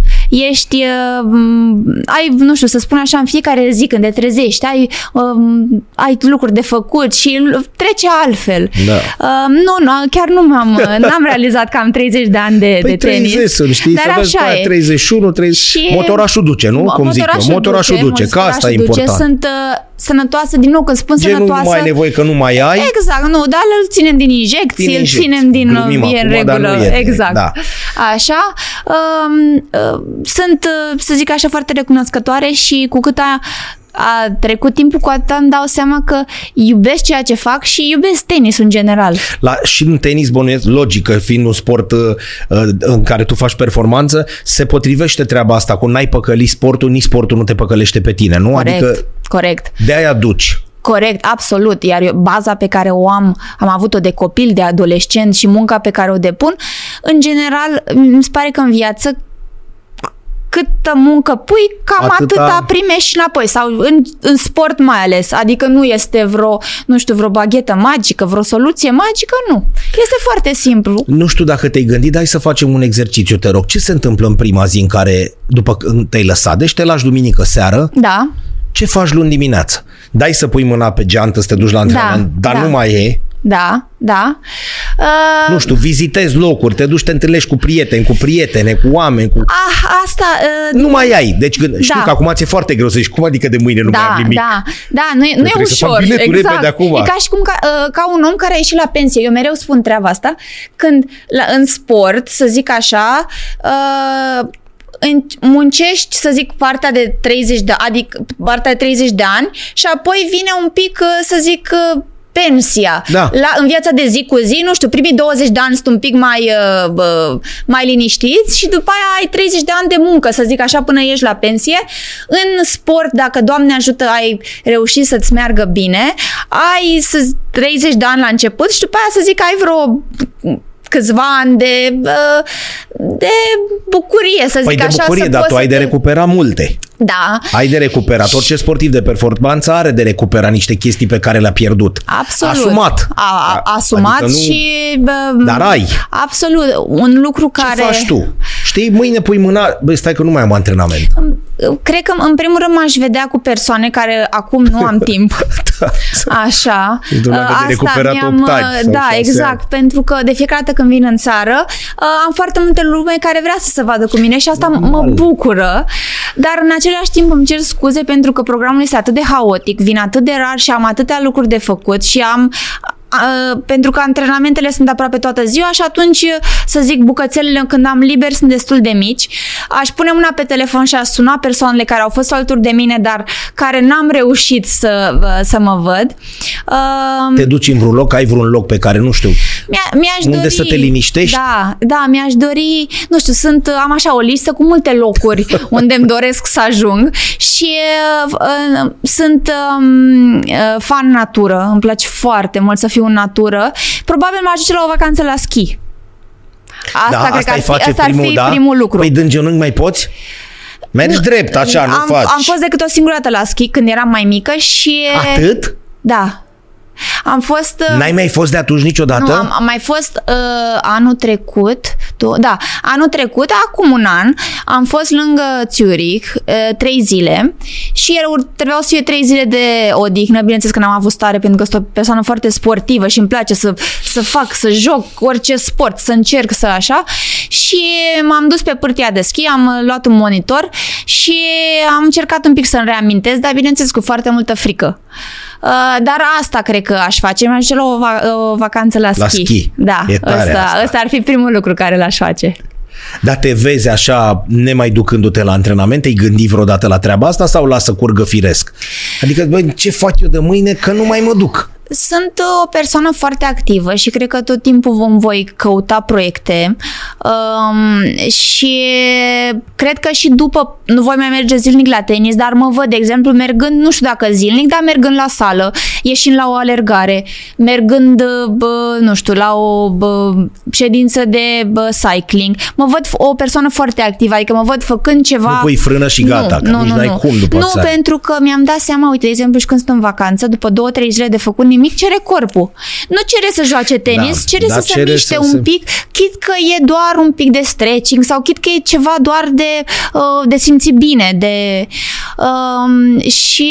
ai, nu știu, să spun așa, în fiecare zi când te trezești, ai lucruri de făcut și trece altfel. Chiar n-am realizat că am 30 de ani de tenis. 30 sunt, știi, dar să vezi, așa e. 31, 30, motorașul duce, nu? Cum zic eu, motorașul duce, că asta e important. Sunt sănătoasă, din nou, când spun sănătoasă... Nu mai ai nevoie că nu mai ai. Exact, nu, dar îl ținem din injecții, îl ținem din în regulă. Exact. Da. Așa. Sunt, să zic așa, foarte recunoscătoare și cu cât a trecut timpul, cu atât îmi dau seama că iubesc ceea ce fac și iubesc tenisul în general. Și în tenis, bănuiesc, logică, fiind un sport în care tu faci performanță, se potrivește treaba asta, cu n-ai păcălit sportul, nici sportul nu te păcălește pe tine, nu? Corect. De-aia duci. Corect, absolut. Iar baza pe care o am avut-o de copil, de adolescent și munca pe care o depun, în general, îmi pare că în viață câtă muncă pui, cam atâta primești înapoi. Sau în sport mai ales. Adică nu este vreo baghetă magică, vreo soluție magică, nu. Este foarte simplu. Nu știu dacă te-ai gândit, dar hai să facem un exercițiu, te rog. Ce se întâmplă în prima zi în care, după când te-ai lăsat? Deci te lași duminică seară. Da. Ce faci luni dimineață? Dai să pui mâna pe geantă, să te duci la antrenament, dar nu mai e. Da. Nu știu, vizitezi locuri, te duci, te întâlnești cu prieteni, cu prietene, cu oameni, cu... Asta... Nu mai ai. Deci știu că acum ți-e foarte greu să zici, cum adică de mâine nu mai am nimic? Nu e ușor. Exact. E ca și cum ca un om care a ieșit la pensie. Eu mereu spun treaba asta. Când în sport, să zic așa... muncești, să zic, partea de 30 de ani și apoi vine un pic, să zic, pensia. În viața de zi cu zi, nu știu, primii 20 de ani sunt un pic mai liniștiți și după aia ai 30 de ani de muncă, să zic așa, până ieși la pensie. În sport, dacă Doamne ajută, ai reușit să-ți meargă bine, ai 30 de ani la început și după aia, să zic, ai vreo câțiva ani de bucurie, să zic așa. De bucurie, dar tu ai de recuperat multe. Da. Ai de recuperat. Orice sportiv de performanță are de recuperat niște chestii pe care le-a pierdut. Absolut. Asumat adică și... Dar ai. Absolut. Un lucru care... Ce faci tu? Știi, mâine pui mâna... Stai că nu mai am antrenament. Cred că, în primul rând, m-aș vedea cu persoane care acum nu am timp. Așa. Asta recuperat 8 ani. Da, exact. Pentru că de fiecare dată când vin în țară, am foarte multe lume care vrea să se vadă cu mine și asta mă bucură. Dar în același timp îmi cer scuze pentru că programul este atât de haotic, vin atât de rar și am atâtea lucruri de făcut și pentru că antrenamentele sunt aproape toată ziua și atunci, să zic, bucățelele când am liber sunt destul de mici. Aș pune mâna pe telefon și aș suna persoanele care au fost alături de mine, dar care n-am reușit să mă văd. Te duci în vreun loc? Ai vreun loc pe care, nu știu, unde să te liniștești? Da, mi-aș dori, nu știu, am așa o listă cu multe locuri unde îmi doresc să ajung și sunt fan natură, îmi place foarte mult să fiu în natură. Probabil m-aș duce la o vacanță la schi. Asta cred că ar fi primul lucru. Păi din genunchi mai poți? Mergi drept, așa, nu faci. Am fost decât o singură dată la schi când eram mai mică și... Atât? Da. Am fost... N-ai mai fost de atunci niciodată? Nu, am mai fost anul trecut, anul trecut, acum un an, am fost lângă Zurich 3 zile și trebuiau să fie 3 zile de odihnă, bineînțeles că n-am avut stare pentru că sunt o persoană foarte sportivă și îmi place să joc orice sport, să încerc să așa și m-am dus pe pârtia de schi, am luat un monitor și am încercat un pic să-mi reamintesc, dar bineînțeles cu foarte multă frică. Dar asta cred că aș face. Mi-aș duce la o vacanță la schi. Da, ăsta ar fi primul lucru care l-aș face. Dar te vezi așa, nemai ducându-te la antrenament? Te-ai gândit vreodată la treaba asta sau lasă curgă firesc? Adică, băi, ce fac eu de mâine că nu mai mă duc? Sunt o persoană foarte activă și cred că tot timpul voi căuta proiecte și cred că și după nu voi mai merge zilnic la tenis, dar mă văd, de exemplu, mergând, nu știu dacă zilnic, dar mergând la sală, ieșind la o alergare, mergând, nu știu, la o ședință de cycling. Mă văd o persoană foarte activă, adică mă văd făcând ceva... Nu pui frână și gata, că nici n-ai cum după Nu, pentru că mi-am dat seama, uite, de exemplu, și când sunt în vacanță, după 2-3 zile de făcut nimic, cere corpul. Nu cere să joace tenis, cere să se miște un pic, chit că e doar un pic de stretching sau chit că e ceva doar de simți bine, și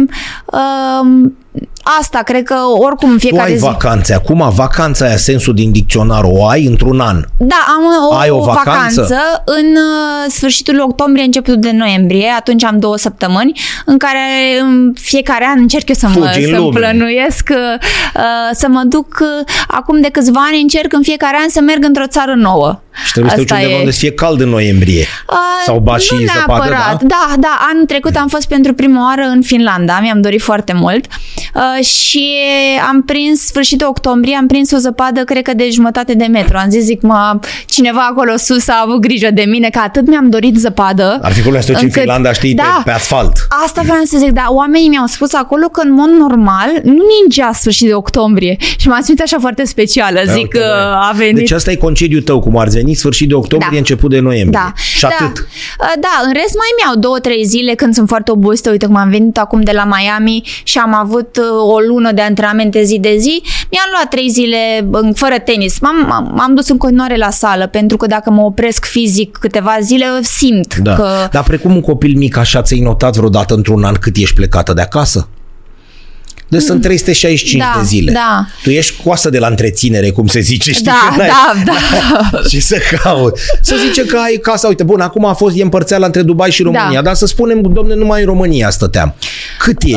asta, cred că oricum fiecare zi. Tu ai vacanțe. Acum vacanța aia, sensul din dicționar, o ai într-un an? Da, am o vacanță în sfârșitul octombrie, începutul de noiembrie. Atunci am 2 săptămâni în care în fiecare an încerc eu să-mi plănuiesc, să mă duc. Acum de câțiva ani încerc în fiecare an să merg într-o țară nouă. Și trebuie să te duci undeva unde să fie cald în noiembrie. Sau și zăpadă, da? Da, anul trecut am fost pentru prima oară în Finlanda, mi-am dorit foarte mult și am prins, sfârșitul octombrie, am prins o zăpadă, cred că de 1,5 de metru. Am zis, cineva acolo sus a avut grijă de mine, că atât mi-am dorit zăpadă. Ar fi cum să duci în Finlanda, știi, pe asfalt. Asta vreau să zic, dar oamenii mi-au spus acolo că în mod normal nu ningea sfârșit de octombrie și m-am simțit așa foarte specială, zic că a venit. Deci asta e concediul tău, cum ar veni, sfârșit de octombrie, început de noiembrie. Și atât. Da, în rest mai mi-au 2-3 zile când sunt foarte obosită. Uite cum am venit acum de la Miami și am avut o lună de antrenamente zi de zi. Mi-am luat 3 zile fără tenis. M-am dus în continuare la sală, pentru că dacă mă opresc fizic câteva zile, simt că... Dar precum un copil mic, așa ți-ai notat vreodată într-un an cât ești plecată de acasă? Deci sunt 365 de zile. Da. Tu ești coasă de la întreținere, cum se zice, știi? Da. Și să caut. Să zice că ai casa, uite, bun, acum e împărțeală între Dubai și România, dar să spunem, domne, numai în România stăteam. Cât e?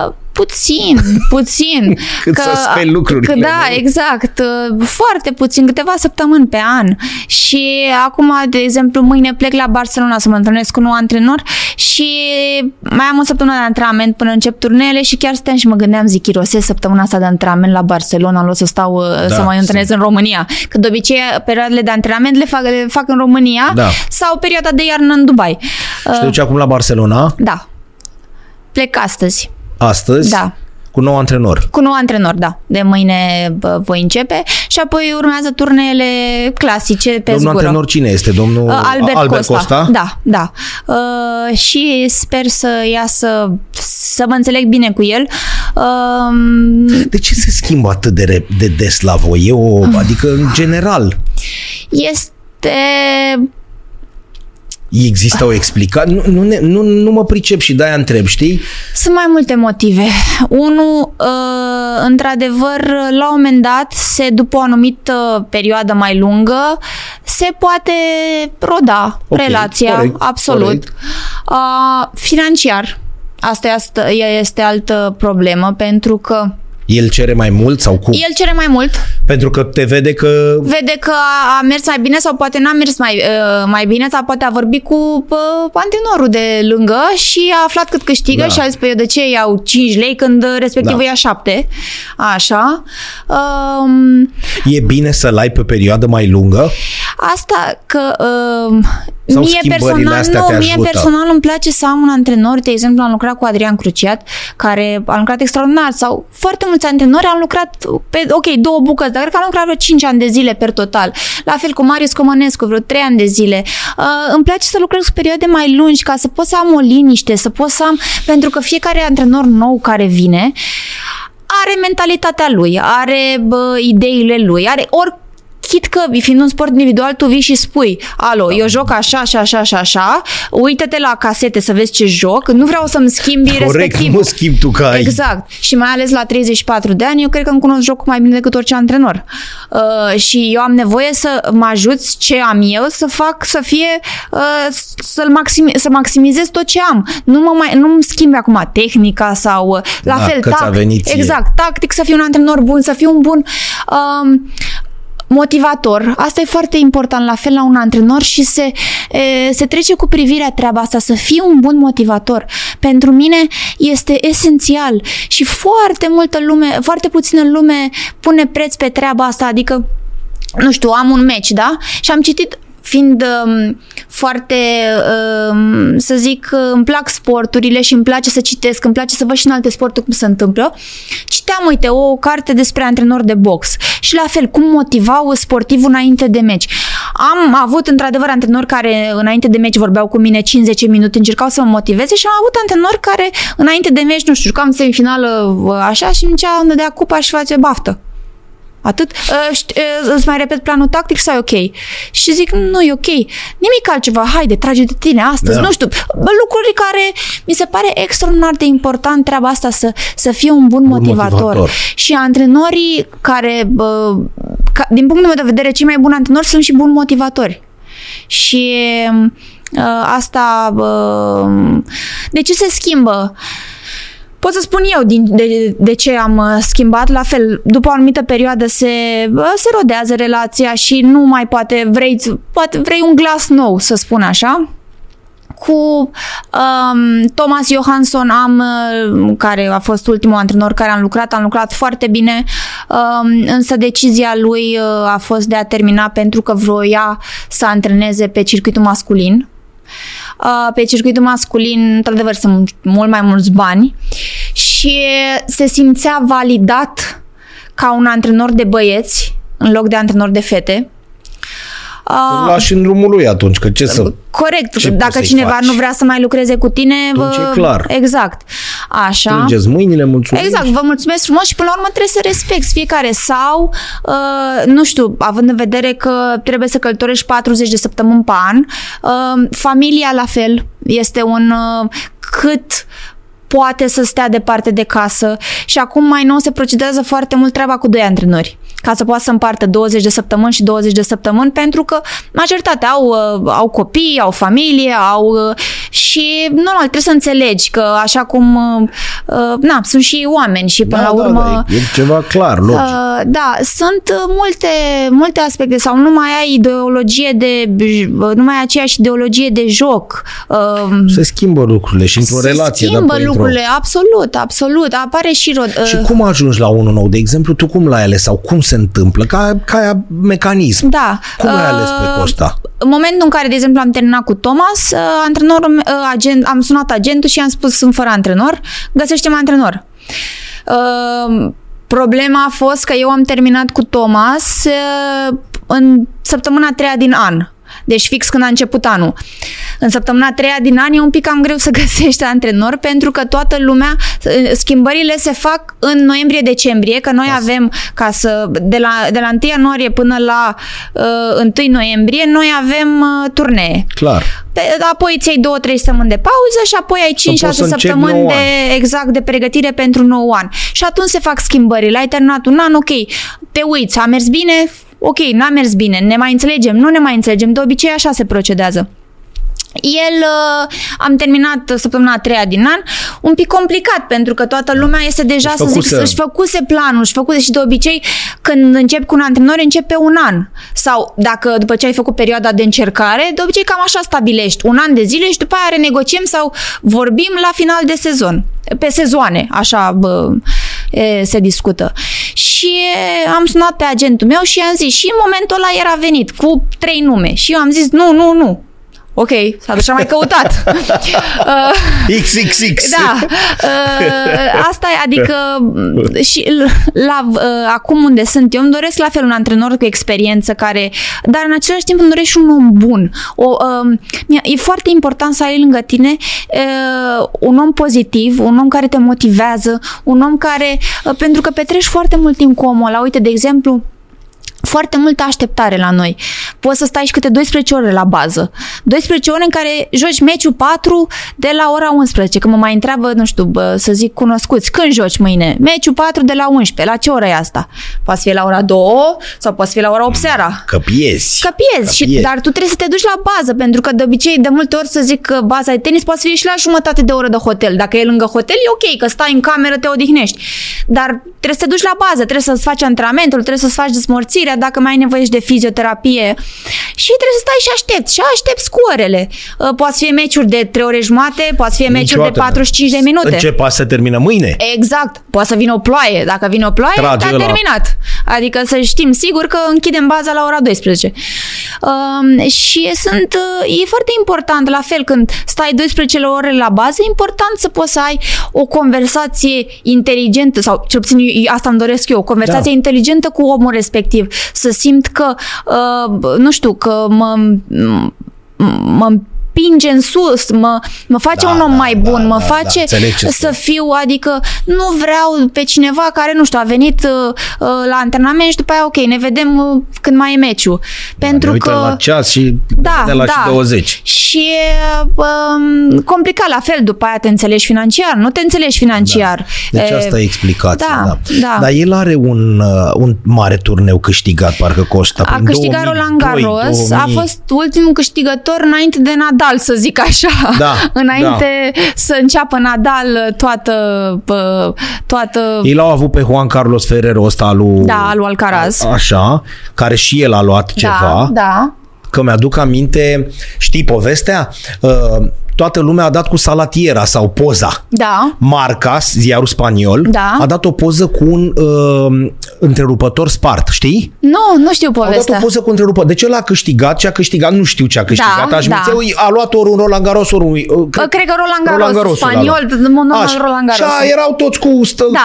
Puțin. Cât să speli lucrurile. Da, exact. Foarte puțin, câteva săptămâni pe an. Și acum, de exemplu, mâine plec la Barcelona să mă întâlnesc cu un nou antrenor și mai am o săptămână de antrenament până încep turneele și chiar stăteam și mă gândeam, zic, irosesc săptămâna asta de antrenament la Barcelona, o să stau să mă antrenez în România. Că de obicei perioadele de antrenament le fac în România sau perioada de iarnă în Dubai. Și te duci acum la Barcelona? Da. Plec astăzi. Astăzi? Da. Cu nou antrenor? Cu nou antrenor, da. De mâine voi începe și apoi urmează turneele clasice pe Domnul zgură. Antrenor cine este? Domnul Albert Costa? Da. Și sper să iasă, să mă înțeleg bine cu el. De ce se schimbă atât de des la voi? Adică, în general? Există o explicație? Nu mă pricep și de-aia întreb, știi? Sunt mai multe motive. Unul, într-adevăr, la un moment dat, după o anumită perioadă mai lungă, se poate roda relația, corect, absolut. Corect. Financiar, asta este altă problemă, pentru că El cere mai mult sau cum? El cere mai mult. Pentru că te vede că... Vede că a mers mai bine sau poate n-a mers mai bine sau poate a vorbit cu antrenorul de lângă și a aflat cât câștigă și a zis, eu de ce iau 5 lei când respectivul ia 7? Așa. E bine să-l ai pe perioadă mai lungă? Asta că... Sau mie personal îmi place să am un antrenor, de exemplu am lucrat cu Adrian Cruciat, care a lucrat extraordinar, sau foarte mulți antrenori am lucrat pe, 2 bucăți, dar cred că am lucrat vreo 5 ani de zile per total. La fel cu Marius Comănescu, vreo 3 ani de zile. Îmi place să lucrez cu perioade mai lungi ca să pot să am o liniște, să pot să am, pentru că fiecare antrenor nou care vine are mentalitatea lui, are ideile lui, are chit că, fiind un sport individual, tu vii și spui, alo, eu joc așa, uită-te la casete să vezi ce joc, nu vreau să-mi schimbi respectiv. Nu mă schimbi tu ca ai. Exact. Și mai ales la 34 de ani, eu cred că îmi cunosc jocul mai bine decât orice antrenor. Și eu am nevoie să mă ajuți ce am eu să fac să fie, să maximizez tot ce am. Nu-mi schimbi acum tehnica sau la fel, tactic, să fiu un antrenor bun, să fiu un bun motivator. Asta e foarte important la fel la un antrenor și se trece cu privirea treaba asta, să fii un bun motivator. Pentru mine este esențial și foarte puțină lume pune preț pe treaba asta, adică nu știu, am un meci, da? Și am citit, fiind foarte, să zic, îmi plac sporturile și îmi place să citesc, îmi place să văd și în alte sporturi cum se întâmplă. Citeam, uite, o carte despre antrenori de box și la fel, cum motivau sportivul înainte de meci. Am avut, într-adevăr, antrenori care înainte de meci vorbeau cu mine 5-10 minute, încercau să mă motiveze și am avut antrenori care înainte de meci, nu știu, jucam semifinală așa și îmi zicea, îmi dădea cupa și face baftă. Atât. Îți mai repet planul tactic sau e ok? Și zic, nu e ok. Nimic altceva. Haide, trage de tine astăzi. Nu știu. Lucruri care mi se pare extraordinar de important treaba asta să fie un bun motivator. Și antrenorii care, din punctul meu de vedere, cei mai buni antrenori sunt și buni motivatori. Și asta de ce se schimbă? Pot să spun eu de ce am schimbat. La fel, după o anumită perioadă se rodează relația și nu mai poate vrei un glas nou, să spun așa. Cu Thomas Johansson care a fost ultimul antrenor care am lucrat foarte bine, însă decizia lui a fost de a termina pentru că vroia să antreneze pe circuitul masculin. Pe circuitul masculin, într-adevăr, sunt mult mai mulți bani și se simțea validat ca un antrenor de băieți în loc de antrenor de fete. Îl lași în drumul lui atunci, că ce să... Corect, dacă cineva nu vrea să mai lucreze cu tine... Atunci e clar. Exact. Așa. Strângeți mâinile, mulțumim. Exact, vă mulțumesc frumos și până la urmă trebuie să respecti fiecare sau, nu știu, având în vedere că trebuie să călătorești 40 de săptămâni pe an, familia la fel este cât poate să stea departe de casă și acum mai nou se procedează foarte mult treaba cu 2 antrenori ca să poată să împartă 20 de săptămâni și 20 de săptămâni pentru că majoritatea au copii, au familie, și normal trebuie să înțelegi că așa cum sunt și oameni și până la urmă e ceva clar, logic. Sunt multe aspecte sau nu mai ai nu mai ai aceeași ideologie de joc. Se schimbă lucrurile și într-o relație. Se schimbă lucrurile, absolut. Apare și și cum ajungi la unul nou? De exemplu, tu cum l-ai ales sau cum se întâmplă? Ca mecanism. Da. Cum ai ales pe Costa? În momentul în care, de exemplu, am terminat cu Thomas, am sunat agentul și i-am spus sunt fără antrenor, găsește-mă antrenor. Problema a fost că eu am terminat cu Thomas în săptămâna 3-a din an. Deci fix când a început anul. În săptămâna 3-a din an e un pic cam greu să găsești antrenor pentru că toată lumea, schimbările se fac în noiembrie-decembrie, că noi avem de la 1 ianuarie până la 1 noiembrie, noi avem turnee. Clar. Apoi îți iei 2-3 săptămâni de pauză și apoi ai 5-6 săptămâni de pregătire pentru nou an. Și atunci se fac schimbările. Ai terminat un an, ok, te uiți, a mers bine, ok, n-a mers bine, ne mai înțelegem, nu ne mai înțelegem, de obicei așa se procedează. am terminat săptămâna a 3-a din an, un pic complicat, pentru că toată lumea este deja, își făcuse planul, și de obicei când începi cu un antrenor, începi pe un an. Sau dacă după ce ai făcut perioada de încercare, de obicei cam așa stabilești, un an de zile și după aia renegociem sau vorbim la final de sezon. Pe sezoane, așa se discută. Și am sunat pe agentul meu și i-am zis, și în momentul ăla era venit cu 3 nume și eu am zis nu. Ok, s-a dus și am mai căutat. XXX. Da. Asta e, adică și acum unde sunt eu îmi doresc la fel un antrenor cu experiență dar în același timp îmi doresc și un om bun. E foarte important să ai lângă tine un om pozitiv, un om care te motivează, un om care, pentru că petreci foarte mult timp cu omul ăla. Uite, de exemplu, foarte multă așteptare la noi. Poți să stai și câte 12 ore la bază. 12 ore în care joci meciul 4 de la ora 11. Că mă mai întreabă, nu știu, să zic cunoscuți, când joci mâine? Meciul 4 de la 11. La ce oră e asta? Poate fi la ora 2 sau poate fi la ora 8 seara. Că piezi. Dar tu trebuie să te duci la bază, pentru că de obicei, de multe ori să zic că baza de tenis poate fi și la jumătate de oră de hotel. Dacă e lângă hotel, e ok, că stai în cameră, te odihnești. Dar trebuie să te duci la bază, trebuie să-ți faci antrenamentul, trebuie să-ți faci dezmorțirea, dacă mai ai nevoie și de fizioterapie și trebuie să stai și aștepți cu orele. Poate fi meciuri de 3 ore jumate, poate fi meciuri de 45 de minute. Începe să termină mâine. Exact. Poate să vină o ploaie. Dacă vine o ploaie, terminat. Adică să știm sigur că închidem baza la ora 12. Și e foarte important, la fel, când stai 12 ore la bază, e important să poți să ai o conversație inteligentă, sau cel puțin asta îmi doresc eu, o conversație inteligentă cu omul respectiv. Să simt că, nu știu, că mă împinge în sus, mă face un om mai bun, mă face să fiu, adică nu vreau pe cineva care, nu știu, a venit la antrenament și după aia, ok, ne vedem când mai e meciul. Pentru că la ceas și de la și 20. Și complicat la fel, după aia te înțelegi financiar, nu te înțelegi financiar. Deci asta e explicația. Dar el are un mare turneu câștigat, parcă costă. A câștigat Roland Garros, a fost ultimul câștigător înainte de Nadal, să zic așa. Înainte să înceapă Nadal toată... Ei l-au avut pe Juan Carlos Ferrero ăsta lui Alcaraz. Așa, care și el a luat ceva. Că mi-aduc aminte, știi povestea? Toată lumea a dat cu Salatiera sau poza. Marca, ziarul spaniol, a dat o poză cu un întrerupător spart, știi? Nu știu povestea. A dat o poză cu întrerupător. Deci el a câștigat, nu știu ce a câștigat. A luat ori un Roland Garros, ori un... Cred că Roland Garros, spaniol, Roland Garros. Și erau toți cu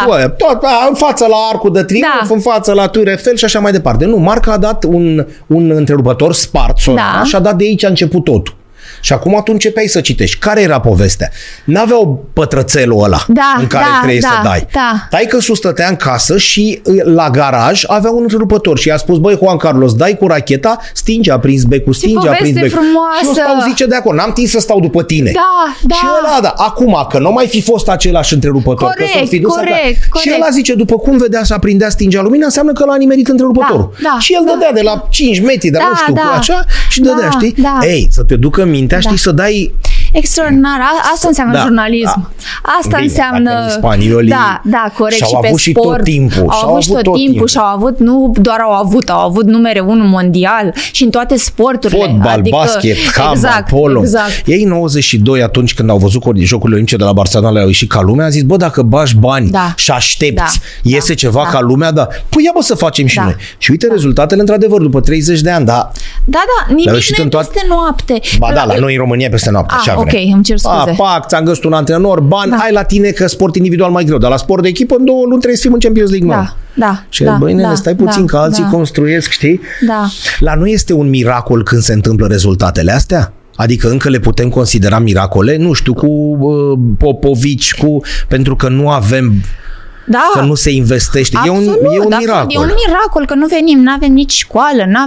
în față la Arcul de Triunf, în față la Tour Eiffel și așa mai departe. Nu, Marca a dat un întrerupător spart, și a dat de aici a început totul. Și acum tu începeai să citești. Care era povestea? N-aveau pătrățelul ăla în care trebuie să dai. Taică-su stătea în casă și la garaj avea un întrerupător și i-a spus, băi, Juan Carlos, dai cu racheta, stinge, a prins becul, stinge, a prins becul. Frumoasă. Și eu stau, zice, de acolo, n-am timp să stau după tine. Și ăla, acum, că nu mai fi fost același întrerupător. Corect. Și ăla zice, după cum vedea să aprindea, stingea lumina, înseamnă că l-a nimerit întrerupătorul. Și el dădea de la 5 metri, dar nu știu, așa, și dădea, știi? Ei, să te ducă mintea, știi, să dai... Extraordinar. Asta înseamnă jurnalism. Asta înseamnă... Spaniolii corect. Și-au avut și tot timpul. Au avut tot timpul și au avut, nu doar au avut numere 1 mondial și în toate sporturile. Fotbal, basket, handbal, polo. Ei 92, atunci când au văzut Jocurile Olimpice de la Barcelona, le-au ieșit ca lumea, a zis, bă, dacă bagi bani și aștepți, iese ceva ca lumea, păi ia, bă, să facem și noi. Și uite rezultatele, într-adevăr, după 30 de ani, nimic nu e peste noapte. Ba la noi în România peste noapte, așa ok, îmi cer scuze. Ți-am găsit un antrenor, bani, hai la tine că sport individual mai greu, dar la sport de echipă în 2 luni trebuie să fim în Champions League. Băi, nene, stai puțin că alții construiesc, știi? La noi este un miracol când se întâmplă rezultatele astea? Adică încă le putem considera miracole? Nu știu, cu Popovici, pentru că nu avem... Că nu se investește. Absolut, e un miracol. E un miracol că nu venim, nu avem nici școală, nu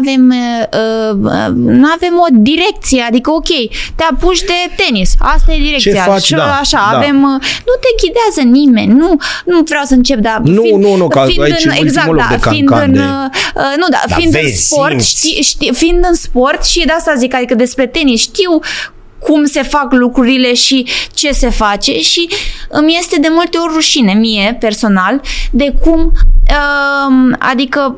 avem o direcție, adică ok, te apuci de tenis, asta e direcția. Ce faci? Avem, nu te ghidează nimeni, nu vreau să încep, dar fiind în sport și de asta zic, adică despre tenis știu cum se fac lucrurile și ce se face și îmi este de multe ori rușine mie personal de cum, adică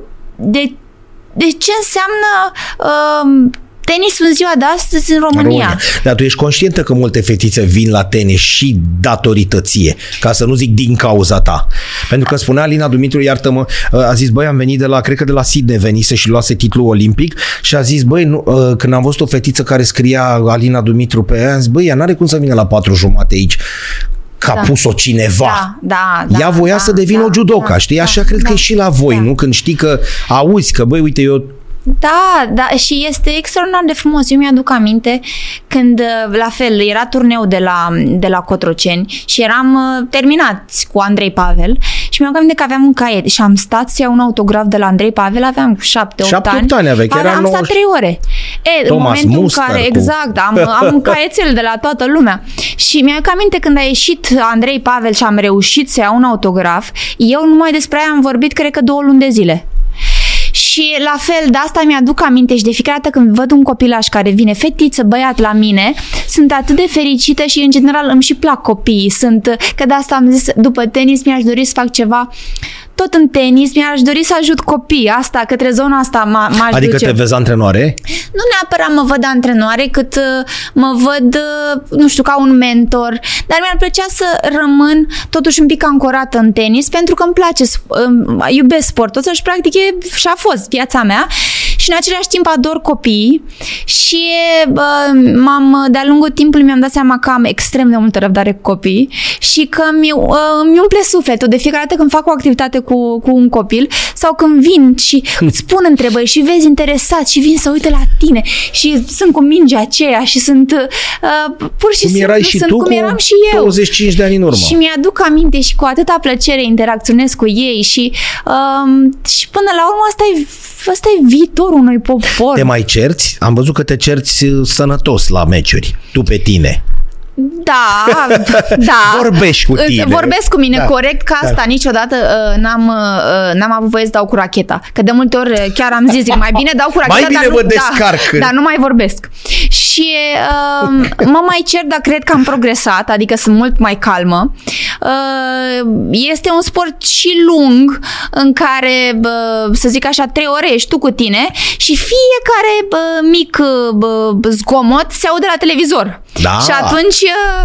de ce înseamnă tenisul în ziua de astăzi în România. Dar tu ești conștientă că multe fetițe vin la tenis și datorită ție, ca să nu zic din cauza ta. Pentru că spunea Alina Dumitru, iartă-mă, a zis, băi, am venit cred că de la Sydney venise și luase titlul olimpic și a zis, băi, nu, când am văzut o fetiță care scria Alina Dumitru pe ea, am zis, băi, ea n-are cum să vină la 4:30 aici. Că a pus-o cineva. Ea voia să devină o judoka, știi? Așa cred că e și la voi, nu? Când știi că auzi că, băi, uite, eu... Da, și este extraordinar de frumos. Eu mi-aduc aminte când, la fel, era turneu de la Cotroceni și eram terminați cu Andrei Pavel și mi-am aminte că aveam un caiet și am stat să iau un autograf de la Andrei Pavel, aveam 7-8 ani. Am stat 3 ore. În momentul în care, exact, am un caietel de la toată lumea. Și mi-aduc aminte când a ieșit Andrei Pavel și am reușit să iau un autograf, eu numai despre aia am vorbit, cred că 2 luni de zile. Și la fel, de asta mi-aduc aminte și de fiecare dată când văd un copilaș care vine, fetiță, băiat la mine, sunt atât de fericită și în general îmi și plac copiii. Că de asta am zis, după tenis mi-aș dori să fac ceva tot în tenis, mi-aș dori să ajut copiii, asta, către zona asta m-aș Adică duce. te vezi antrenoare? Nu neapărat mă văd antrenoare, cât mă văd, nu știu, ca un mentor, dar mi-ar plăcea să rămân totuși un pic ancorată în tenis, pentru că îmi place, iubesc sportul ăsta și practic și a fost viața mea și în același timp ador copiii și de-a lungul timpului mi-am dat seama că am extrem de multă răbdare cu copiii și că mi umple sufletul de fiecare dată când fac o activitate cu un copil sau când vin și îți pun întrebări și vezi interesat și vin să uite la tine și sunt cu mingea aceea și sunt pur și simplu cum eram și eu. 25 de ani în urmă. Și mi-aduc aminte și cu atâta plăcere interacționez cu ei și până la urmă asta e viitorul unui popor. Te mai cerți? Am văzut că te cerți sănătos la meciuri. Tu pe tine. Da. Vorbești cu tine. Vorbesc cu mine, corect, că asta niciodată n-am avut voie să dau cu racheta. Că de multe ori chiar am zis, zic, mai bine dau cu racheta, mai bine mă descarc. Dar nu mai vorbesc. Și mă mai cer, dar cred că am progresat, adică sunt mult mai calmă. Este un sport și lung, în care, să zic așa, 3 ore ești tu cu tine și fiecare mic zgomot se aude la televizor. Da. Și atunci,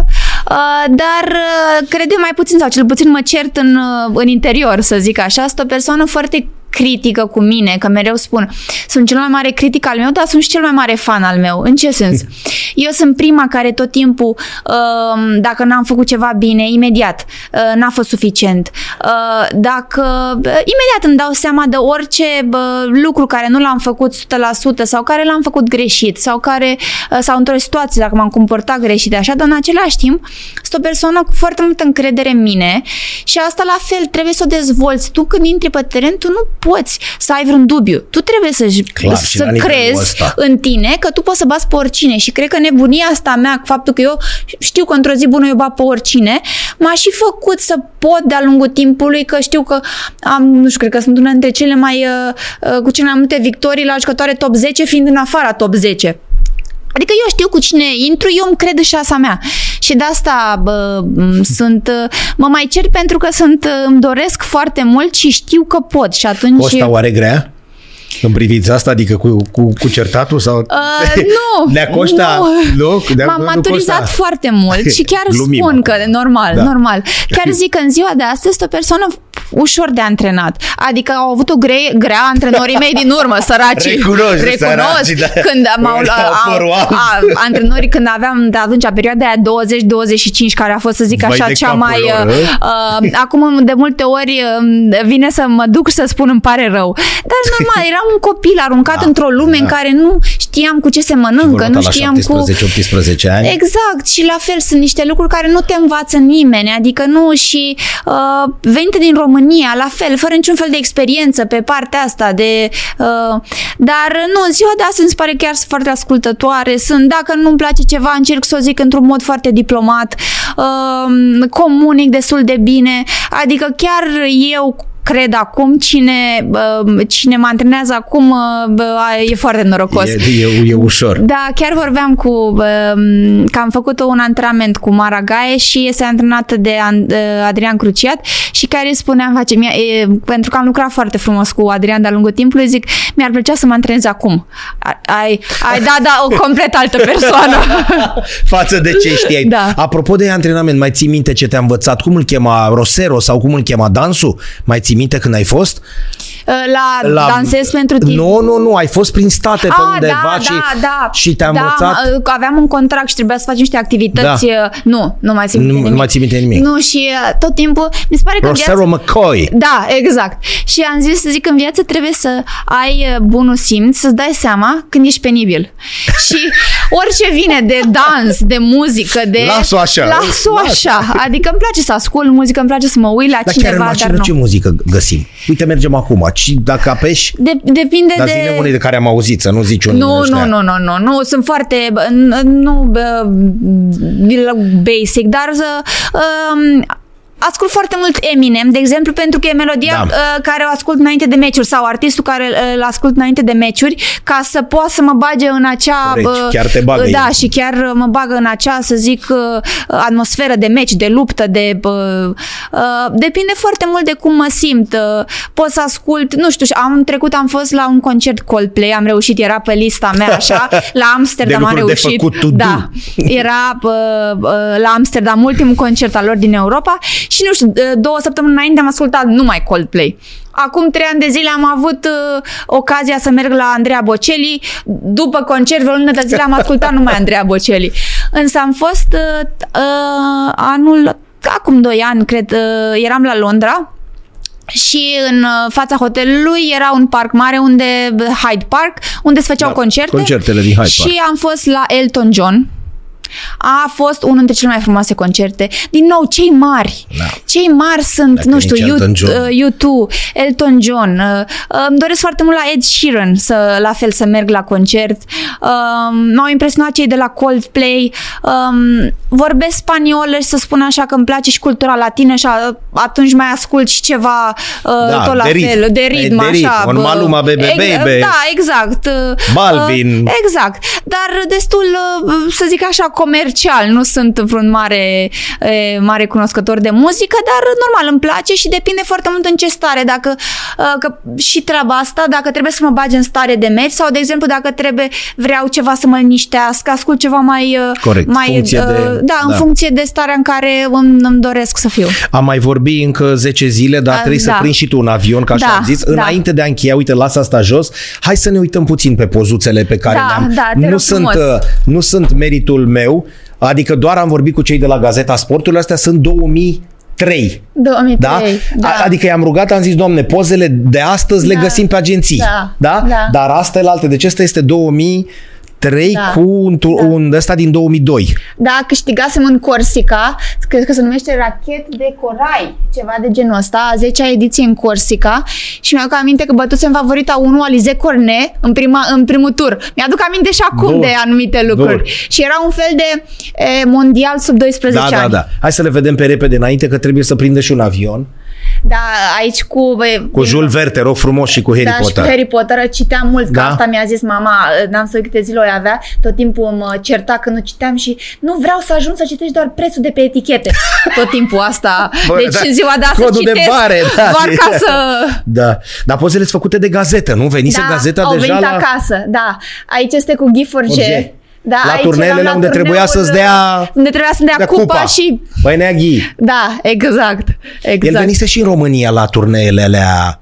dar cred eu mai puțin, sau cel puțin mă cert în interior, să zic așa. Sunt o persoană foarte critică cu mine, că mereu spun, sunt cel mai mare critic al meu, dar sunt și cel mai mare fan al meu. În ce sens? Eu sunt prima care tot timpul, dacă n-am făcut ceva bine, imediat, n-a fost suficient. Dacă imediat îmi dau seama de orice lucru care nu l-am făcut 100% sau care l-am făcut greșit sau într-o situație dacă m-am comportat greșit așa, dar în același timp sunt o persoană cu foarte multă încredere în mine și asta la fel trebuie să o dezvolți. Tu când intri pe teren, tu nu poți să ai vreun dubiu. Tu trebuie să crezi în tine că tu poți să bați pe oricine și cred că nebunia asta mea, cu faptul că eu știu că într-o zi bună eu bat pe oricine, m-a și făcut să pot de-a lungul timpului, că știu că am, nu știu, cred că sunt una dintre cele mai cu cele mai multe victorii la jucătoare top 10, fiind în afara top 10. Adică eu știu cu cine intru, eu îmi cred în șansa mea. Și de asta mă mai cer pentru că îmi doresc foarte mult și știu că pot. Și atunci... Costa oare grea? În privința asta, adică cu certatul sau... Nu! Nea Costa? Nu? M-am maturizat foarte mult și chiar spun că normal. Chiar zic că în ziua de astăzi sunt o persoană ușor de antrenat. Adică au avut o grea antrenorii mei din urmă, săracii. Recunosc. Da. Când antrenorii, când aveam de atunci perioada aia 20-25, care a fost, să zic așa, cea mai... acum de multe ori vine să mă duc să spun îmi pare rău. Dar normal, eram un copil aruncat într-o lume în care nu știam cu ce se mănâncă, nu știam 17-18 ani. Exact, și la fel sunt niște lucruri care nu te învață nimeni, adică nu, și venite din România, la fel, fără niciun fel de experiență pe partea asta dar nu, ziua de astăzi îmi pare chiar foarte ascultătoare, dacă nu-mi place ceva, încerc să o zic într-un mod foarte diplomat, comunic destul de bine, adică chiar eu cred acum, cine mă antrenează acum e foarte norocos. E ușor. Da, chiar vorbeam că am făcut un antrenament cu Mara Gaie și este antrenată de Adrian Cruciat și care îi spuneam, pentru că am lucrat foarte frumos cu Adrian de-a lungul timpului, zic, mi-ar plăcea să mă antrenez acum. Ai o complet altă persoană. Față de ce știai. Da. Apropo de antrenament, mai ții minte ce te-a învățat? Cum îl chema? Rosero sau cum îl chema? Dansul? Mai ții minte când ai fost? La Dansez pentru tine. Nu, ai fost prin state pe undeva și te-a învățat. Aveam un contract și trebuia să facem niște activități. Nu mai țin minte nimic. Nu mai ții minte nimic. Nu, și tot timpul mi se pare că Rosero McCoy. Da, exact. Și am zis, zic, în viață trebuie să ai bunul simț, să-ți dai seama când ești penibil. Și orice vine de dans, de muzică, de... Las-o așa. Adică îmi place să ascult muzică, îmi place să mă uit la cineva, dar nu. Ce muzică găsim? Uite, mergem acum. Dacă apeși... Depinde dar zine unii de care am auzit, să nu zici unii. Nu, sunt foarte... basic, dar ascult foarte mult Eminem, de exemplu, pentru că e melodia care o ascult înainte de meciuri sau artistul care îl ascult înainte de meciuri, ca să poată să mă bage în acea... chiar te bagă. Da, și chiar mă bagă în acea, să zic, atmosferă de meci, de luptă, depinde foarte mult de cum mă simt. Pot să ascult, nu știu, am fost la un concert Coldplay, am reușit, era pe lista mea așa, la Amsterdam am reușit. Da, era la Amsterdam ultimul concert al lor din Europa. Și nu știu, 2 săptămâni înainte am ascultat numai Coldplay. Acum 3 ani de zile am avut ocazia să merg la Andrea Bocelli. După concert, o lună de zile am ascultat numai Andrea Bocelli. Însă am fost acum 2 ani, cred, eram la Londra. Și în fața hotelului era un parc mare, Hyde Park, unde se făceau concerte. Concertele din Hyde Park. Și am fost la Elton John. A fost unul dintre cele mai frumoase concerte. Din nou, cei mari. Da. Cei mari sunt, dacă nu știu, U2, Elton John. Îmi doresc foarte mult la Ed Sheeran la fel să merg la concert. M-au impresionat cei de la Coldplay. Vorbesc spaniolă și să spun așa că îmi place și cultura latină și atunci mai ascult și ceva tot la fel. De ritm, așa. Un Maluma, Baby. Da, exact. Balvin. Exact. Dar destul, să zic așa, comercial. Nu sunt vreun mare cunoscător de muzică, dar normal îmi place și depinde foarte mult în ce stare. Că și treaba asta, dacă trebuie să mă bage în stare de meci sau, de exemplu, dacă vreau ceva să mă liniștească, ascult ceva mai... Corect. În funcție de starea în care îmi doresc să fiu. Am mai vorbit încă 10 zile, dar trebuie să prinzi și tu un avion, ca așa am zis. Înainte de a încheia, uite, lasă asta jos. Hai să ne uităm puțin pe pozuțele pe care le-am. Nu sunt meritul meu, adică doar am vorbit cu cei de la Gazeta Sportului, astea sunt 2003. Da? Adică i-am rugat, am zis, Doamne, pozele de astăzi le găsim pe agenții. Da? Dar astea, deci ăsta este 2003 cu un ăsta din 2002. Da, câștigasem în Corsica, cred că se numește Rachet de Corai, ceva de genul ăsta, a 10-a ediție în Corsica și mi-aduc aminte că bătusem favorita 1 Alizé Cornet în primul tur. Mi-aduc aminte și acum de anumite lucruri. Și era un fel de mondial sub 12 ani. Da. Hai să le vedem pe repede înainte că trebuie să prindă și un avion. Da, aici cu Jules Verne, rog frumos, și cu Harry Potter. Și cu Harry Potter citeam mult, că asta mi-a zis mama, n-am să câte zile o avea, tot timpul mă certa că nu citeam și nu vreau să ajung să citești doar prețul de pe etichete. Tot timpul asta. Deci în ziua de astăzi citesc doar ca să... Da, dar pozele sunt făcute de gazetă, nu? Venise gazeta deja la... au venit acasă, da. Aici este cu Guy Forget. Da, la turneele unde trebuia să-ți dea... Unde trebuia să-mi dea cupa și... Păi Neaghi. Da, exact. El venise și în România la turneele alea.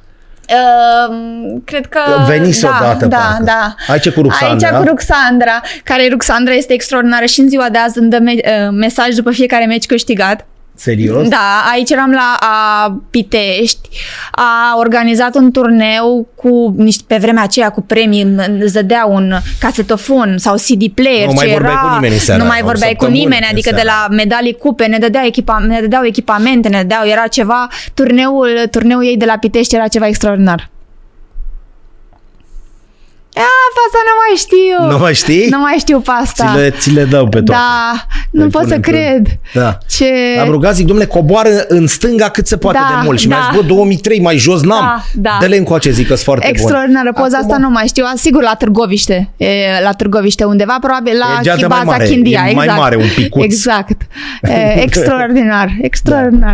Cred că... Venise odată, parcă. Da. Aici cu Ruxandra. Ruxandra este extraordinară și în ziua de azi îmi dă mesaj după fiecare meci câștigat. Serios? Da, aici eram la Pitești, a organizat un turneu pe vremea aceea cu premii, îți dădea un casetofon sau CD player. Nu mai vorbeai cu nimeni în seara. Nu mai vorbeai cu nimeni, adică de la medalii cupe, ne dădeau echipamente, era ceva, turneul ei de la Pitești era ceva extraordinar. Asta nu mai știu. Nu mai știi? Nu mai știu pe asta. Ți le dau pe toate. Da, nu pot să cred. Da. Ce... Am rugat, zic, dom'le, coboară în stânga cât se poate de mult. Și mi-a zis, bă, 2003, mai jos n-am. Dă-le încoace, zic că-s foarte bun. Extraordinară, poza asta nu mai știu. Sigur, la Târgoviște. La Târgoviște undeva, probabil la Chibaza Chindia. E mai mare un picuț. Exact. Extraordinar, extraordinar.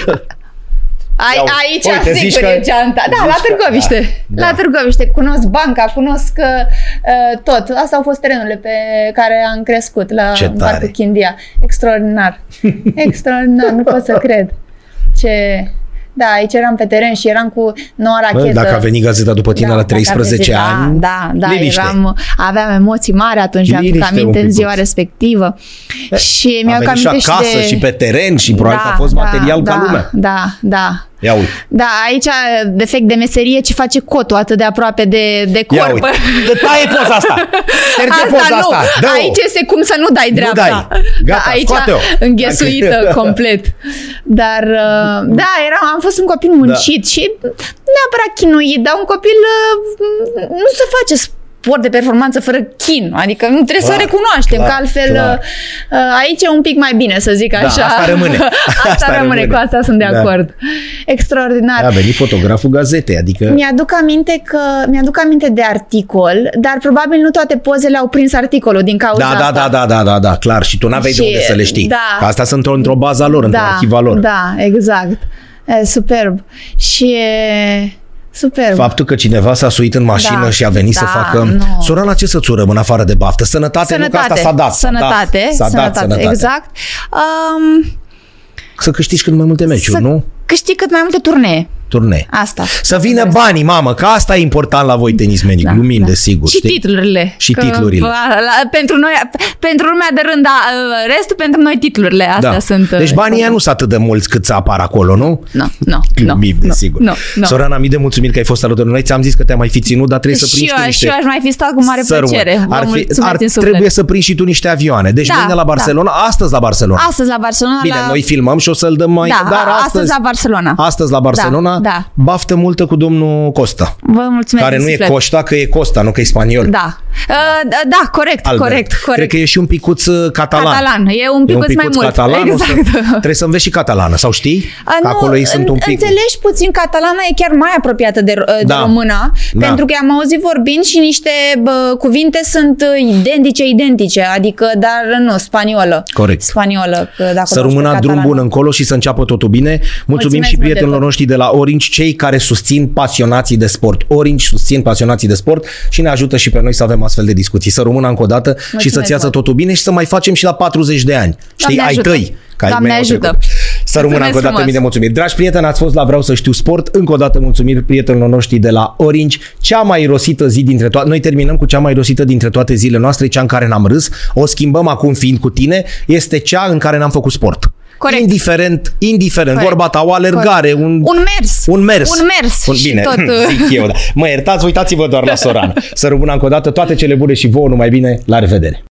Aici sigur e geanta. Da, la Târgoviște. La Târgoviște. Cunosc banca, cunosc tot. Astea au fost terenurile pe care am crescut la Parcul Chindia. Extraordinar. Extraordinar, nu pot să cred. Da, aici eram pe teren și eram cu noua rachetă. Dacă a venit Gazeta după tine la 13 ani, aveam emoții mari atunci, mi-am aminte în ziua respectivă. Și mi-am aminte și acasă și pe teren și probabil că a fost material ca lumea. Da. Ia uite. Da, aici defect de meserie ce face cotul atât de aproape de corp. Ia uite. Taie poza asta. Poza asta. Aici este cum să nu dai dreapta. Nu dai. Gata, aici scoate-o. Înghesuită complet. Dar da, am fost un copil muncit și neapărat chinuit, dar un copil nu se face sport de performanță fără chin. Adică nu trebuie să recunoaștem, că altfel aici e un pic mai bine, să zic așa. Asta rămâne. Asta rămâne, cu asta sunt de acord. Extraordinar. A venit fotograful gazetei, adică... Mi-aduc aminte de articol, dar probabil nu toate pozele au prins articolul din cauza asta. Da, clar. Și tu n-aveai de unde să le știi. Da. Că astea sunt într-o bază lor, într-o arhiva lor. Da, exact. Superb. Și... Superb. Faptul că cineva s-a suit în mașină și a venit să facă... Sorana, ce să-ți urăm în afară de baftă? Sănătate, nu că asta s-a dat. Sănătate, exact. Să câștigi cât mai multe meciuri, nu? Câștigi cât mai multe turnee. Asta. Să vină banii, mamă, că asta e important la voi, tenismenii, glumim, desigur. Și titlurile. Și titlurile. Pentru noi, pentru lumea de rând, restul pentru noi titlurile astea sunt. Deci banii ăia nu sunt atât de mulți cât să apar acolo, nu? Nu. Glumim, desigur. Sorana, mii de mulțumiri că ai fost alături de noi. Ți-am zis că te-am mai fi ținut, dar trebuie să prinzi tu niște... Și eu aș mai fi stat cu mare plăcere. Trebuie să prinzi și tu niște avioane. Deci mâine la Barcelona, astăzi la Barcelona. Astăzi la Barcelona. Bine, noi filmăm și o să-l dăm mai... Astăzi la Barcelona. Astăzi la Barcelona. Baftă multă cu domnul Costa. Vă mulțumesc. Care nu e Costa, că e Costa, nu că e spaniol. Da, corect. Cred că e și un picuț catalan. E un picuț mai mult. Catalan, exact. Trebuie să înveți și catalană, sau știi? Acolo ei sunt un pic. Înțelegi puțin, catalana e chiar mai apropiată de română, pentru că am auzit vorbind și niște cuvinte sunt identice, adică, dar nu, spaniolă. Corect. Spaniolă. Să rămână drum bun încolo și să înceapă totul bine. Mulțumim și prietenilor noștri de la Orange, cei care susțin pasionații de sport. Orange susțin pasionații de sport și ne ajută și pe noi să avem astfel de discuții. Să rămână încă o dată și să-ți iasă totul bine și să mai facem și la 40 de ani. Știi, ai tăi. Doamne ajută. Să rămână încă o dată mii de mulțumiri. Dragi prieteni, ați fost la Vreau să știu sport. Încă o dată mulțumiri prietenilor noștri de la Orange. Cea mai irosită zi dintre toate. Noi terminăm cu cea mai irosită dintre toate zilele noastre, cea în care n-am râs. O schimbăm acum fiind cu tine. Este cea în care n-am făcut sport. Corect. Indiferent. Vorba ta, o alergare, un mers. Bine, tot... zic eu. Da. Mă iertați, uitați-vă doar la Sorana. Să rămână încă o dată toate cele bune și vouă numai bine. La revedere.